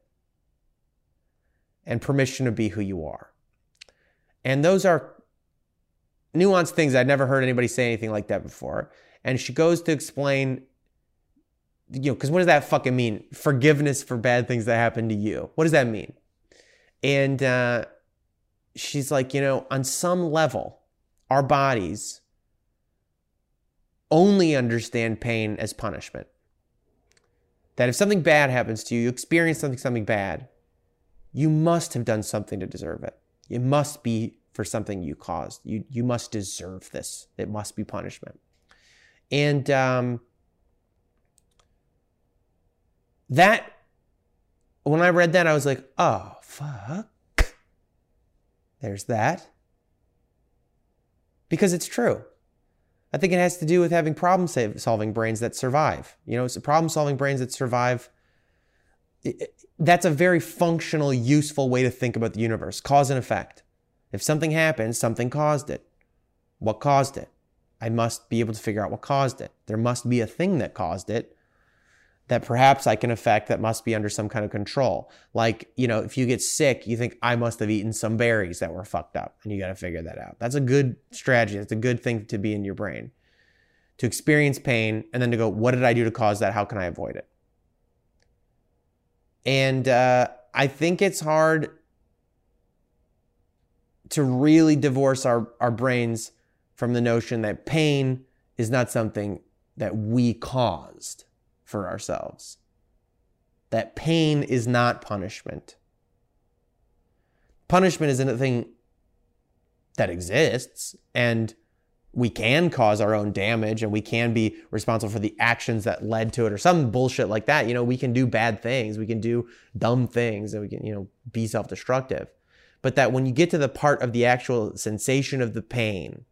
and permission to be who you are. And those are nuanced things. I'd never heard anybody say anything like that before. And she goes to explain, you know, because what does that fucking mean? Forgiveness for bad things that happened to you. What does that mean? And uh, she's like, you know, on some level, our bodies only understand pain as punishment. That if something bad happens to you, you experience something, something bad, you must have done something to deserve it. It must be for something you caused. You you must deserve this. It must be punishment. And um, that, when I read that, I was like, oh, fuck. There's that. Because it's true. I think it has to do with having problem-solving brains that survive. You know, it's problem-solving brains that survive. That's a very functional, useful way to think about the universe. Cause and effect. If something happens, something caused it. What caused it? I must be able to figure out what caused it. There must be a thing that caused it that perhaps I can affect, that must be under some kind of control. Like, you know, if you get sick, you think, I must have eaten some berries that were fucked up, and you got to figure that out. That's a good strategy. That's a good thing to be in your brain. To experience pain, and then to go, what did I do to cause that? How can I avoid it? And uh, I think it's hard to really divorce our, our brains from the notion that pain is not something that we caused for ourselves. That pain is not punishment. Punishment isn't a thing that exists, and we can cause our own damage, and we can be responsible for the actions that led to it, or some bullshit like that. You know, we can do bad things, we can do dumb things, and we can, you know, be self-destructive. But that when you get to the part of the actual sensation of the pain,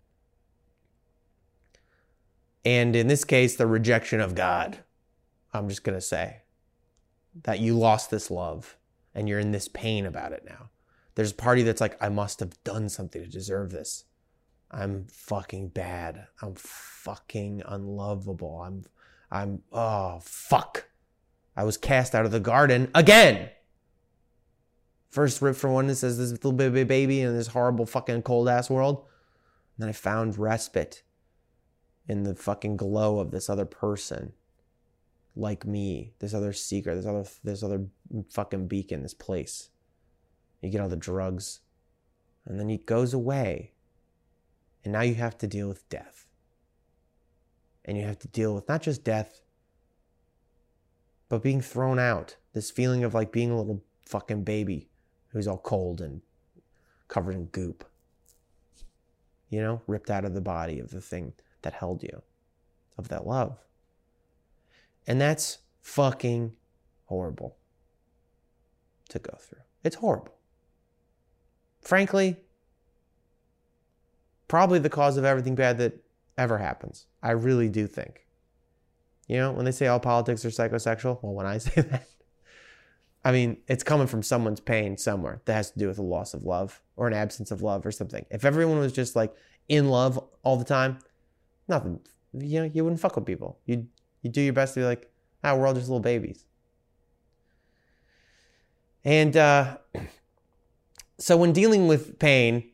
and in this case, the rejection of God, I'm just going to say that you lost this love and you're in this pain about it now. There's a party that's like, I must have done something to deserve this. I'm fucking bad. I'm fucking unlovable. I'm, I'm, oh, fuck. I was cast out of the garden again. First ripped from one that says this little baby baby in this horrible fucking cold ass world. And then I found respite in the fucking glow of this other person. Like me, this other seeker, this other this other fucking beacon, this place. You get all the drugs, and then it goes away. And now you have to deal with death. And you have to deal with not just death, but being thrown out. This feeling of like being a little fucking baby who's all cold and covered in goop. You know, ripped out of the body of the thing that held you, of that love. And that's fucking horrible to go through. It's horrible. Frankly, probably the cause of everything bad that ever happens. I really do think. You know, when they say all politics are psychosexual, well, when I say that, I mean, it's coming from someone's pain somewhere that has to do with a loss of love or an absence of love or something. If everyone was just like in love all the time, nothing, you know, you wouldn't fuck with people. You'd You do your best to be like, ah, we're all just little babies. And uh, so when dealing with pain,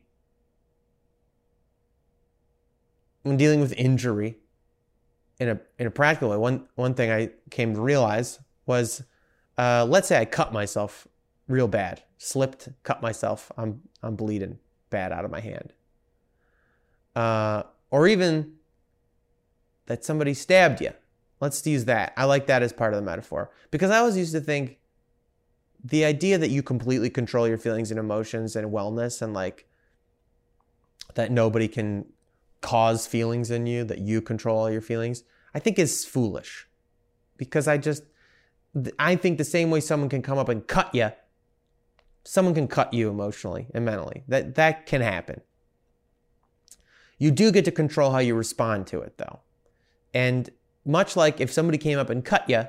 when dealing with injury, in a in a practical way, one one thing I came to realize was, uh, let's say I cut myself real bad, slipped, cut myself, I'm I'm bleeding bad out of my hand, uh, or even that somebody stabbed you. Let's use that. I like that as part of the metaphor. Because I always used to think the idea that you completely control your feelings and emotions and wellness, and like that nobody can cause feelings in you, that you control all your feelings, I think is foolish. Because I just, I think the same way someone can come up and cut you, someone can cut you emotionally and mentally. That that can happen. You do get to control how you respond to it, though. And much like if somebody came up and cut you,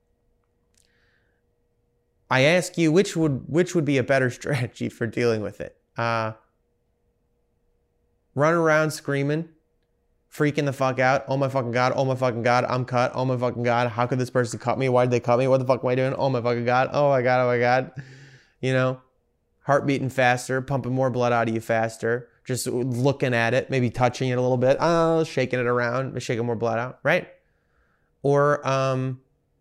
I ask you, which would which would be a better strategy for dealing with it? Uh, run around screaming, freaking the fuck out. Oh my fucking God. Oh my fucking God. I'm cut. Oh my fucking God. How could this person cut me? Why did they cut me? What the fuck am I doing? Oh my fucking God. Oh my God. Oh my God. You know, heart beating faster, pumping more blood out of you faster. Just looking at it, maybe touching it a little bit. Oh, shaking it around, shaking more blood out, right? Or um,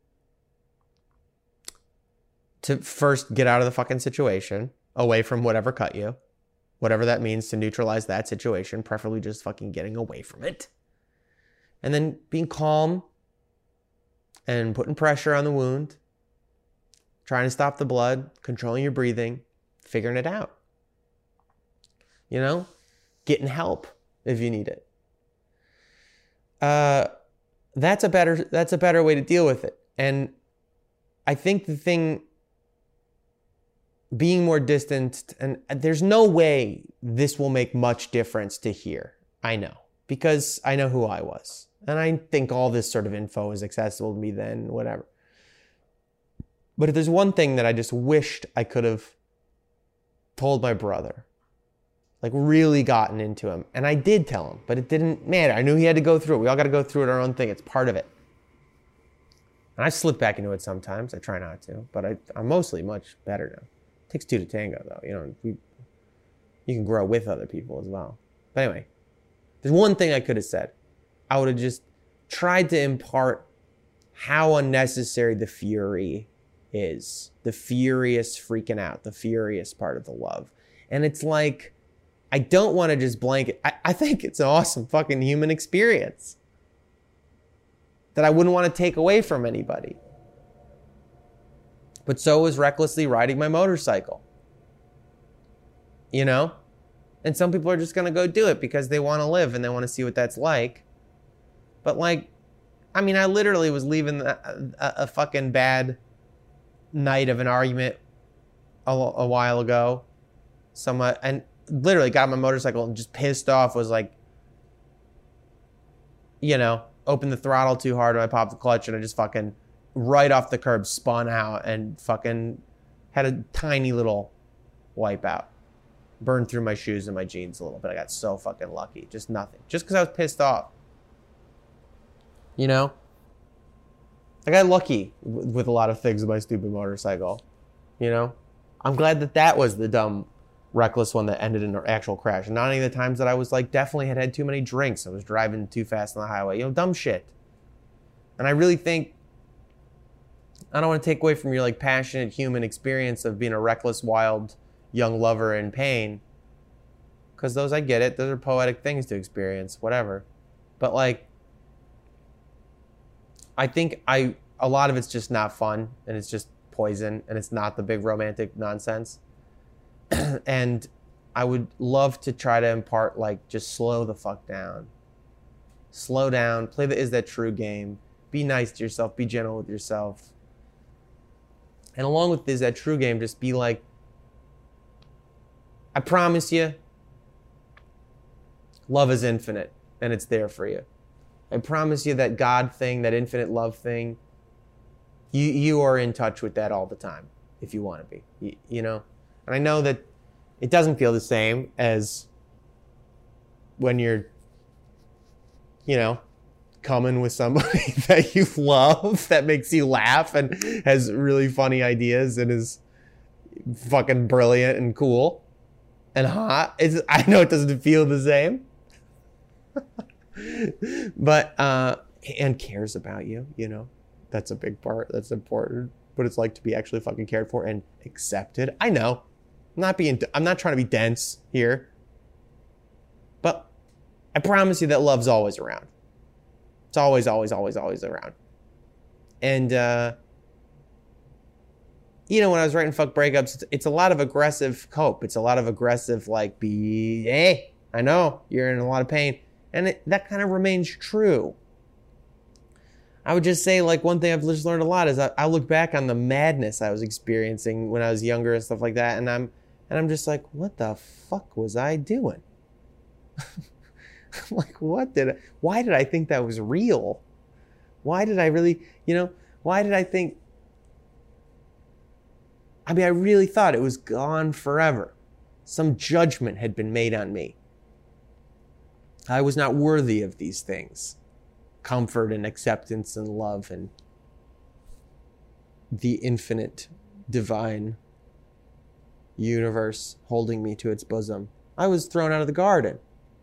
to first get out of the fucking situation, away from whatever cut you. Whatever that means to neutralize that situation, preferably just fucking getting away from it. And then being calm and putting pressure on the wound, trying to stop the blood, controlling your breathing, figuring it out. You know, getting help if you need it. Uh, that's a better that's a better way to deal with it. And I think the thing, being more distanced, and there's no way this will make much difference to here. I know, because I know who I was. And I think all this sort of info is accessible to me then, whatever. But if there's one thing that I just wished I could have told my brother, like really gotten into him. And I did tell him, but it didn't matter. I knew he had to go through it. We all got to go through it our own thing. It's part of it. And I slip back into it sometimes. I try not to, but I, I'm mostly much better now. It takes two to tango, though. You know, we, you can grow with other people as well. But anyway, there's one thing I could have said. I would have just tried to impart how unnecessary the fury is. The furious freaking out. The furious part of the love. And it's like, I don't want to just blanket. I, I think it's an awesome fucking human experience that I wouldn't want to take away from anybody. But so is recklessly riding my motorcycle. You know? And some people are just going to go do it because they want to live and they want to see what that's like. But like, I mean, I literally was leaving a, a, a fucking bad night of an argument a, a while ago. Somewhat, and literally got on my motorcycle and just pissed off, was like, you know, opened the throttle too hard and I popped the clutch and I just fucking right off the curb spun out and fucking had a tiny little wipeout. Burned through my shoes and my jeans a little bit. I got so fucking lucky. Just nothing. Just because I was pissed off. You know? I got lucky with a lot of things with my stupid motorcycle. You know? I'm glad that that was the dumb, reckless one that ended in an actual crash. And not any of the times that I was like, definitely had had too many drinks. I was driving too fast on the highway. You know, dumb shit. And I really think, I don't want to take away from your like passionate human experience of being a reckless, wild, young lover in pain. Because those, I get it. Those are poetic things to experience, whatever. But like, I think I a lot of it's just not fun, and it's just poison, and it's not the big romantic nonsense. And I would love to try to impart, like, just slow the fuck down. Slow down. Play the Is That True game. Be nice to yourself. Be gentle with yourself. And along with the Is That True game, just be like, I promise you, love is infinite, and it's there for you. I promise you that God thing, that infinite love thing, you you are in touch with that all the time, if you want to be, you, you know? And I know that it doesn't feel the same as when you're, you know, coming with somebody that you love, that makes you laugh and has really funny ideas and is fucking brilliant and cool and hot. It's, I know it doesn't feel the same. But, uh, and cares about you, you know, that's a big part. That's important. What it's like to be actually fucking cared for and accepted. I know. I'm not being, I'm not trying to be dense here. But I promise you that love's always around. It's always, always, always, always around. And, uh, you know, when I was writing Fuck Breakups, it's, it's a lot of aggressive cope. It's a lot of aggressive, like, be, hey, I know you're in a lot of pain. And it, that kind of remains true. I would just say, like, one thing I've just learned a lot is I, I look back on the madness I was experiencing when I was younger and stuff like that, and I'm and I'm just like, what the fuck was I doing? Like, what did I, why did I think that was real? Why did I really, you know, why did I think, I mean, I really thought it was gone forever. Some judgment had been made on me. I was not worthy of these things. Comfort and acceptance and love and the infinite divine universe holding me to its bosom. I was thrown out of the garden.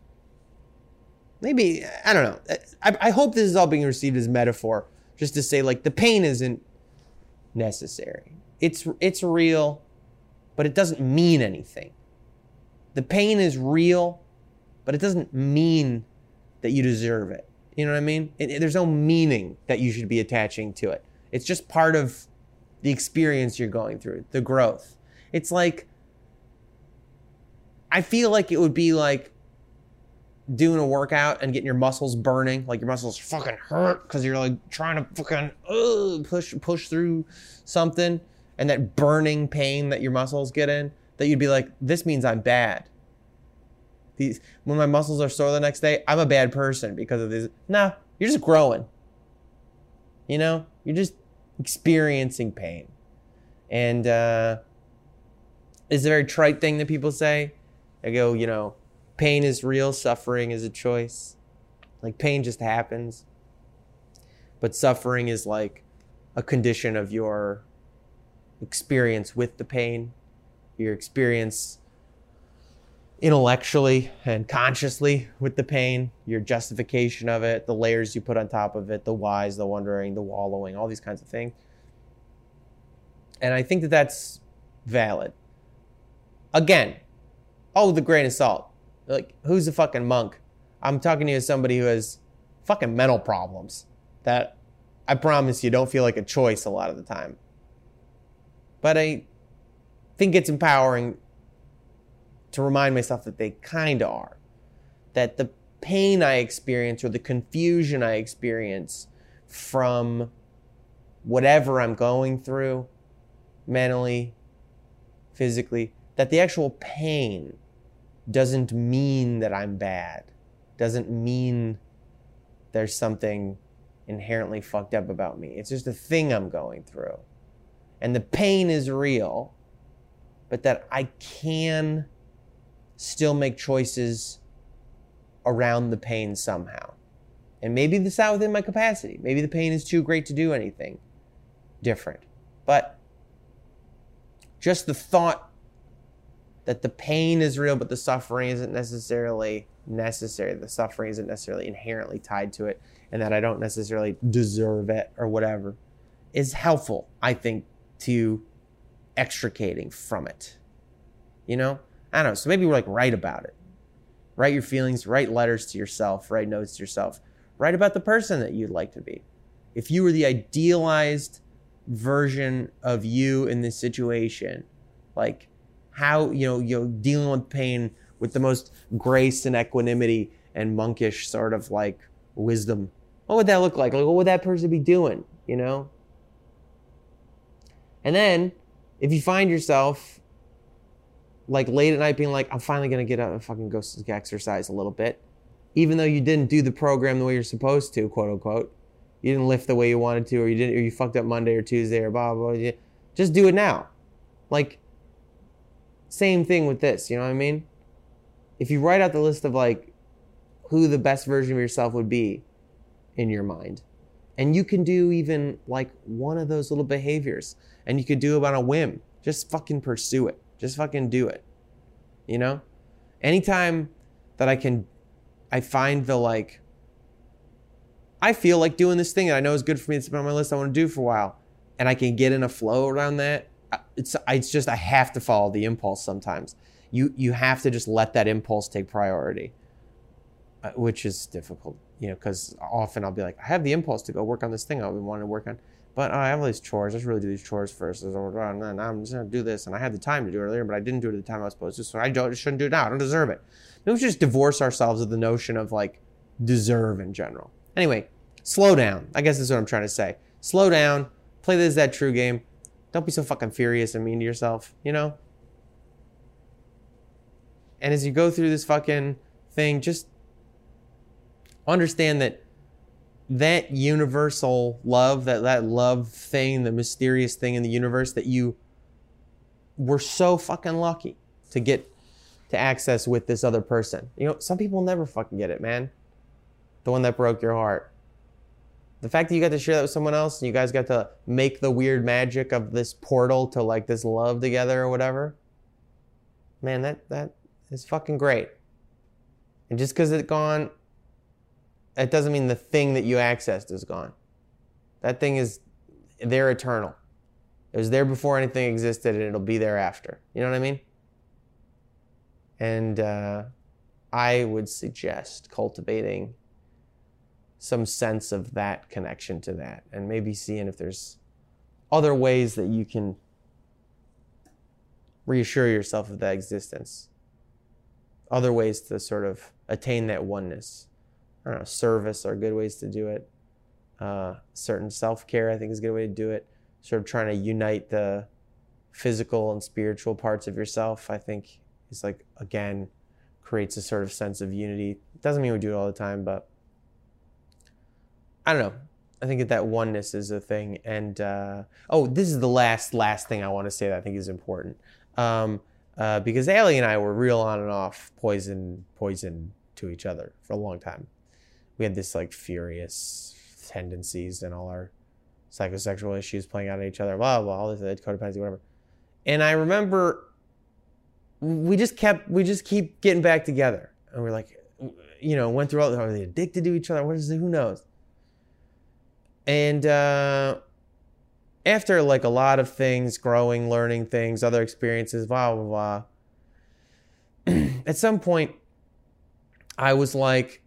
Maybe, I don't know. I, I hope this is all being received as metaphor, just to say, like, the pain isn't necessary. It's it's real, but it doesn't mean anything. The pain is real, but it doesn't mean that you deserve it. You know what I mean? It, it, there's no meaning that you should be attaching to it. It's just part of the experience you're going through, the growth. It's like, I feel like it would be like doing a workout and getting your muscles burning, like your muscles fucking hurt because you're like trying to fucking uh, push push through something, and that burning pain that your muscles get in, that you'd be like, this means I'm bad. These, when my muscles are sore the next day, I'm a bad person because of this. No, you're just growing. You know, you're just experiencing pain. And uh, it's a very trite thing that people say. They go, you know, pain is real, suffering is a choice. Like, pain just happens. But suffering is like a condition of your experience with the pain, your experience intellectually and consciously with the pain, your justification of it, the layers you put on top of it, the whys, the wondering, the wallowing, all these kinds of things. And I think that that's valid. Again, oh, the grain of salt. Like, who's a fucking monk? I'm talking to you as somebody who has fucking mental problems that I promise you don't feel like a choice a lot of the time. But I think it's empowering to remind myself that they kind of are. That the pain I experience or the confusion I experience from whatever I'm going through, mentally, physically, that the actual pain doesn't mean that I'm bad. Doesn't mean there's something inherently fucked up about me. It's just a thing I'm going through. And the pain is real, but that I can still make choices around the pain somehow. And maybe this is not within my capacity. Maybe the pain is too great to do anything different. But just the thought that the pain is real, but the suffering isn't necessarily necessary. The suffering isn't necessarily inherently tied to it, and that I don't necessarily deserve it or whatever, is helpful, I think, to extricating from it. You know? I don't know. So maybe we're like, write about it. Write your feelings, write letters to yourself, write notes to yourself. Write about the person that you'd like to be. If you were the idealized version of you in this situation, like how, you know, you're dealing with pain with the most grace and equanimity and monkish sort of like wisdom, what would that look like? Like, what would that person be doing, you know? And then if you find yourself like late at night being like, I'm finally going to get up and fucking go exercise a little bit, even though you didn't do the program the way you're supposed to, quote unquote, you didn't lift the way you wanted to, or you didn't, or you fucked up Monday or Tuesday or blah, blah, blah. Just do it now. Like, same thing with this, you know what I mean? If you write out the list of like who the best version of yourself would be in your mind, and you can do even like one of those little behaviors, and you could do it on a whim, just fucking pursue it. Just fucking do it. You know? Anytime that I can, I find the like, I feel like doing this thing that I know is good for me, it's been on my list I want to do for a while, and I can get in a flow around that, it's it's just I have to follow the impulse sometimes. You you have to just let that impulse take priority, uh, which is difficult, you know, because often I'll be like, I have the impulse to go work on this thing I've been wanting to work on, but uh, I have all these chores. I should really do these chores first. And then I'm just going to do this, and I had the time to do it earlier, but I didn't do it at the time I was supposed to, so I don't, shouldn't do it now. I don't deserve it. Maybe we should just divorce ourselves of the notion of like deserve in general. Anyway, slow down. I guess that's what I'm trying to say. Slow down. Play this Is That True game. Don't be so fucking furious and mean to yourself, you know? And as you go through this fucking thing, just understand that that universal love, that, that love thing, the mysterious thing in the universe that you were so fucking lucky to get to access with this other person. You know, some people never fucking get it, man. The one that broke your heart. The fact that you got to share that with someone else and you guys got to make the weird magic of this portal to like this love together or whatever. Man, that, that is fucking great. And just because it's gone, that doesn't mean the thing that you accessed is gone. That thing is there eternal. It was there before anything existed and it'll be there after. You know what I mean? And uh, I would suggest cultivating some sense of that connection to that and maybe seeing if there's other ways that you can reassure yourself of that existence. Other ways to sort of attain that oneness. I don't know, service are good ways to do it. Uh, certain self-care, I think, is a good way to do it. Sort of trying to unite the physical and spiritual parts of yourself, I think, is like, again, creates a sort of sense of unity. Doesn't mean we do it all the time, but I don't know. I think that that oneness is a thing. And, uh, oh, this is the last, last thing I want to say that I think is important. Um, uh, because Allie and I were real on and off poison, poison to each other for a long time. We had this like furious tendencies and all our psychosexual issues playing out at each other, blah, blah, all this codependency, whatever. And I remember we just kept, we just keep getting back together. And we're like, you know, went through all, are they addicted to each other? What is it? Who knows? And uh, after like a lot of things, growing, learning things, other experiences, blah, blah, blah. At some point, I was like,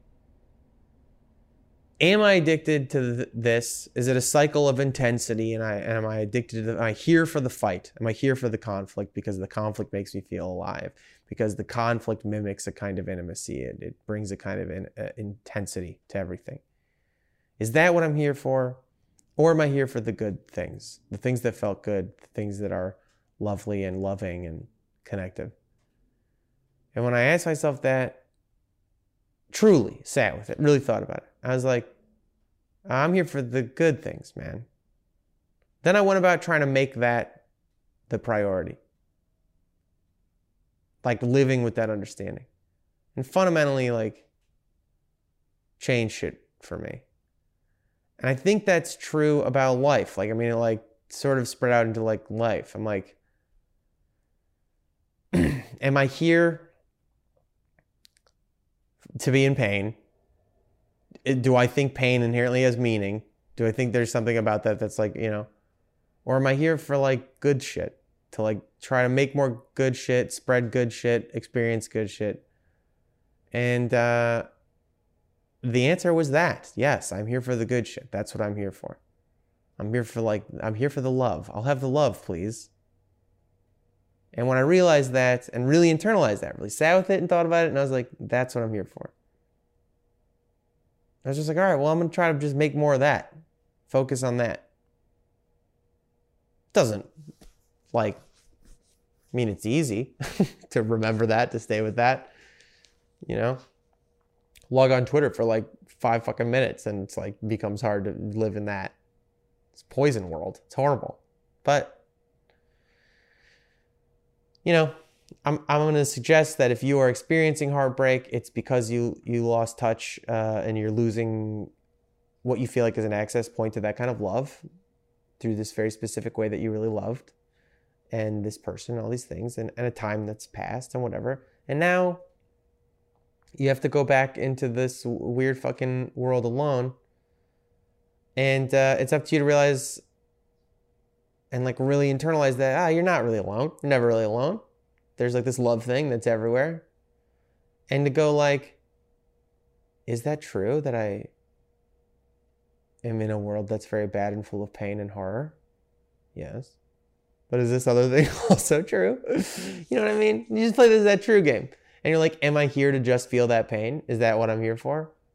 am I addicted to th- this? Is it a cycle of intensity? And I and am I addicted to the, am I here for the fight? Am I here for the conflict? Because the conflict makes me feel alive. Because the conflict mimics a kind of intimacy. It, it brings a kind of in, uh, intensity to everything. Is that what I'm here for? Or am I here for the good things? The things that felt good, the things that are lovely and loving and connective. And when I asked myself that, truly sat with it, really thought about it, I was like, I'm here for the good things, man. Then I went about trying to make that the priority. Like living with that understanding. And fundamentally, like, change shit for me. And I think that's true about life. Like, I mean, it like sort of spread out into like life. I'm like, am I here to be in pain? Do I think pain inherently has meaning? Do I think there's something about that that's like, you know, or am I here for like good shit? To like try to make more good shit, spread good shit, experience good shit. And uh, the answer was that. Yes, I'm here for the good shit. That's what I'm here for. I'm here for like, I'm here for the love. I'll have the love, please. And when I realized that and really internalized that, really sat with it and thought about it, and I was like, that's what I'm here for. I was just like, all right, well, I'm going to try to just make more of that. Focus on that. Doesn't, like, mean it's easy to remember that, to stay with that. You know? Log on Twitter for, like, five fucking minutes, and it's, like, becomes hard to live in that. It's poison world. It's horrible. But, you know, I'm I'm going to suggest that if you are experiencing heartbreak, it's because you you lost touch uh, and you're losing what you feel like is an access point to that kind of love through this very specific way that you really loved and this person, all these things, and, and a time that's passed and whatever. And now you have to go back into this weird fucking world alone. And uh, it's up to you to realize and like really internalize that, ah, you're not really alone. You're never really alone. There's like this love thing that's everywhere. And to go like, is that true that I am in a world that's very bad and full of pain and horror? Yes. But is this other thing also true? You know what I mean? You just play this that true game. And you're like, am I here to just feel that pain? Is that what I'm here for?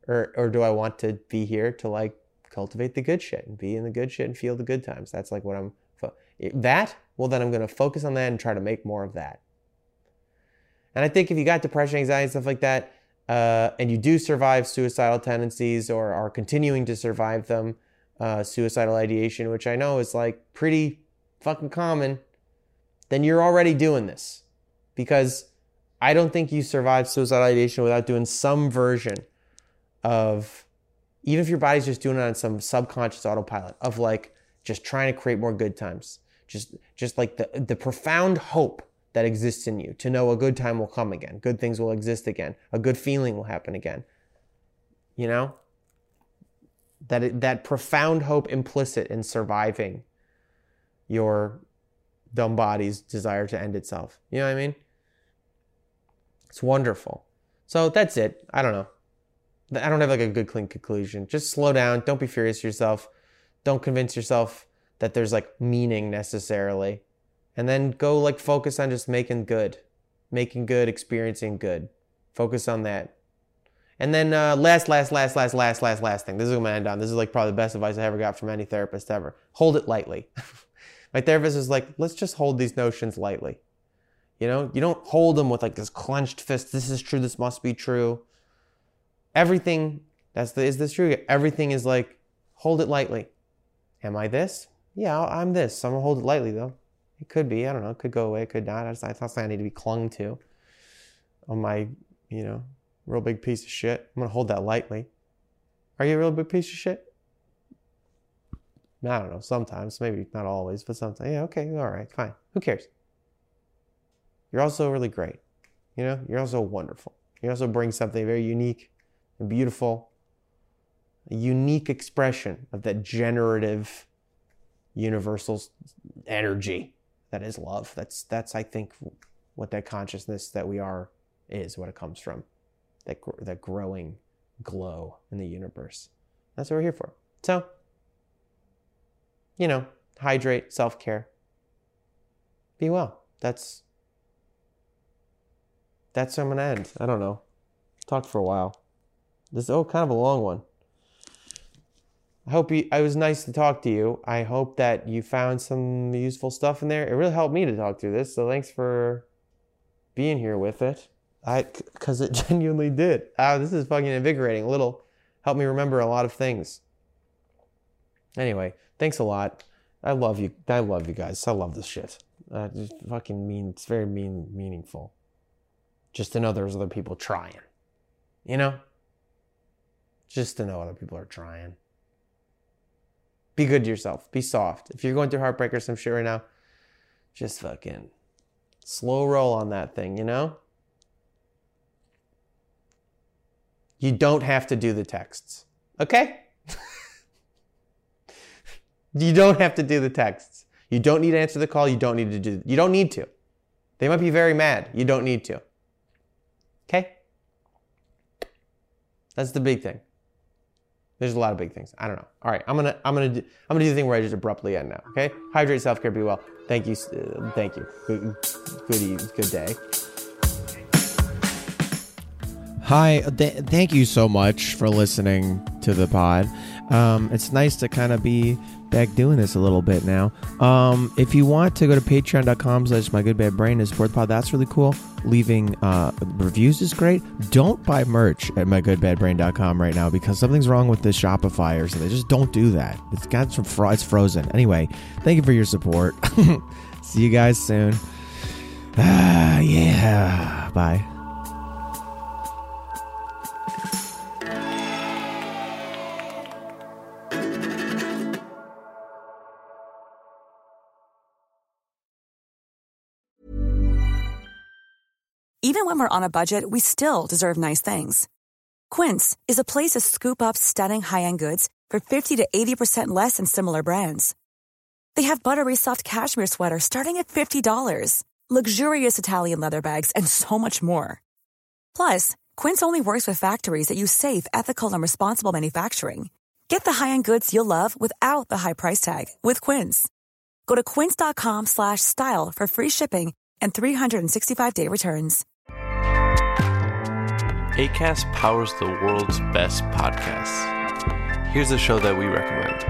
Or or do I want to be here to like cultivate the good shit and be in the good shit and feel the good times? That's like what I'm, fo- that, well then I'm going to focus on that and try to make more of that. And I think if you got depression, anxiety, stuff like that, uh, and you do survive suicidal tendencies or are continuing to survive them, uh, suicidal ideation, which I know is like pretty fucking common, then you're already doing this. Because I don't think you survive suicidal ideation without doing some version of, even if your body's just doing it on some subconscious autopilot, of like just trying to create more good times. Just just like the, the profound hope that exists in you to know a good time will come again. Good things will exist again. A good feeling will happen again. You know? That it, that profound hope implicit in surviving your dumb body's desire to end itself. You know what I mean? It's wonderful. So that's it. I don't know. I don't have like a good clean conclusion. Just slow down. Don't be furious with yourself. Don't convince yourself that there's like meaning necessarily. And then go like focus on just making good. Making good, experiencing good. Focus on that. And then uh, last, last, last, last, last, last, last thing. This is what I'm going to end on. This is like probably the best advice I ever got from any therapist ever. Hold it lightly. My therapist is like, let's just hold these notions lightly. You know, you don't hold them with like this clenched fist. This is true. This must be true. Everything, that's the, is this true? Everything is like, hold it lightly. Am I this? Yeah, I'm this. I'm going to hold it lightly though. It could be. I don't know. It could go away. It could not. It's not something I need to be clung to on my, you know, real big piece of shit. I'm going to hold that lightly. Are you a real big piece of shit? I don't know. Sometimes. Maybe not always, but sometimes. Yeah, okay. All right. Fine. Who cares? You're also really great. You know, you're also wonderful. You also bring something very unique and beautiful. A unique expression of that generative universal energy that is love. That's, that's I think, what that consciousness that we are is, what it comes from. That, that growing glow in the universe. That's what we're here for. So, you know, hydrate, self-care. Be well. That's, that's where I'm going to end. I don't know. Talked for a while. This is, oh, kind of a long one. I hope you, it was nice to talk to you. I hope that you found some useful stuff in there. It really helped me to talk through this. So thanks for being here with it. I, because it genuinely did. Ah, this is fucking invigorating. A little helped me remember a lot of things. Anyway, thanks a lot. I love you. I love you guys. I love this shit. Uh, just fucking mean. It's very mean, meaningful. Just to know there's other people trying. You know? Just to know other people are trying. Be good to yourself. Be soft. If you're going through heartbreak or some shit right now, just fucking slow roll on that thing, you know? You don't have to do the texts. Okay? You don't have to do the texts. You don't need to answer the call. You don't need to do, you don't need to. They might be very mad. You don't need to. Okay? That's the big thing. There's a lot of big things. I don't know. All right, I'm gonna, I'm gonna, do, I'm gonna do the thing where I just abruptly end now. Okay? Hydrate, self-care, be well. Thank you, uh, thank you. Good, good, good day.
Hi, th- thank you so much for listening to the pod. Um, it's nice to kind of be back doing this a little bit now. Um, if you want to go to patreon.com slash my good bad brain and support the pod, that's really cool. Leaving uh, reviews is great. Don't buy merch at my good bad brain dot com right now because something's wrong with the Shopify or something. Just don't do that. It's got some fr- it's frozen. Anyway, thank you for your support. See you guys soon. Ah, yeah. Bye.
Even when we're on a budget, we still deserve nice things. Quince is a place to scoop up stunning high-end goods for fifty to eighty percent less than similar brands. They have buttery soft cashmere sweaters starting at fifty dollars, luxurious Italian leather bags, and so much more. Plus, Quince only works with factories that use safe, ethical, and responsible manufacturing. Get the high-end goods you'll love without the high price tag with Quince. Go to quince.com slash style for free shipping and three sixty-five day returns.
Acast powers the world's best podcasts. Here's a show that we recommend.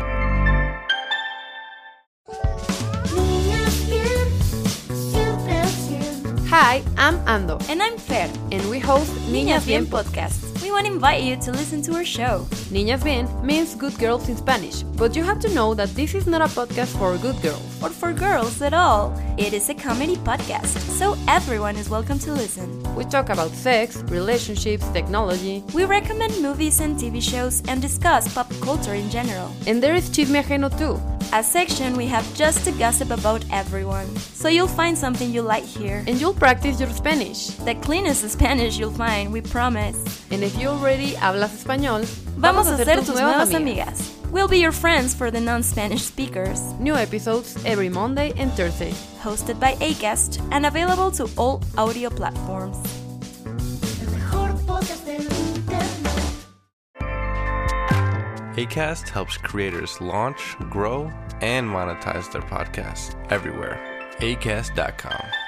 Hi, I'm Ando.
And I'm Fer.
And we host
Niñas Bien Podcast. We want to invite you to listen to our show.
Niñas Bien means good girls in Spanish, but you have to know that this is not a podcast for good girls.
Or for girls at all. It is a comedy podcast, so everyone is welcome to listen.
We talk about sex, relationships, technology.
We recommend movies and T V shows and discuss pop culture in general.
And there is Chisme Ajeno too.
A section we have just to gossip about everyone. So you'll find something you like here.
And you'll practice your Spanish.
The cleanest Spanish you'll find, we promise.
And if you already hablas español,
vamos a ser tus nuevas amigas. We'll be your friends for the non-Spanish speakers.
New episodes every Monday and Thursday.
Hosted by Acast and available to all audio platforms.
Acast helps creators launch, grow, and monetize their podcasts everywhere. acast dot com.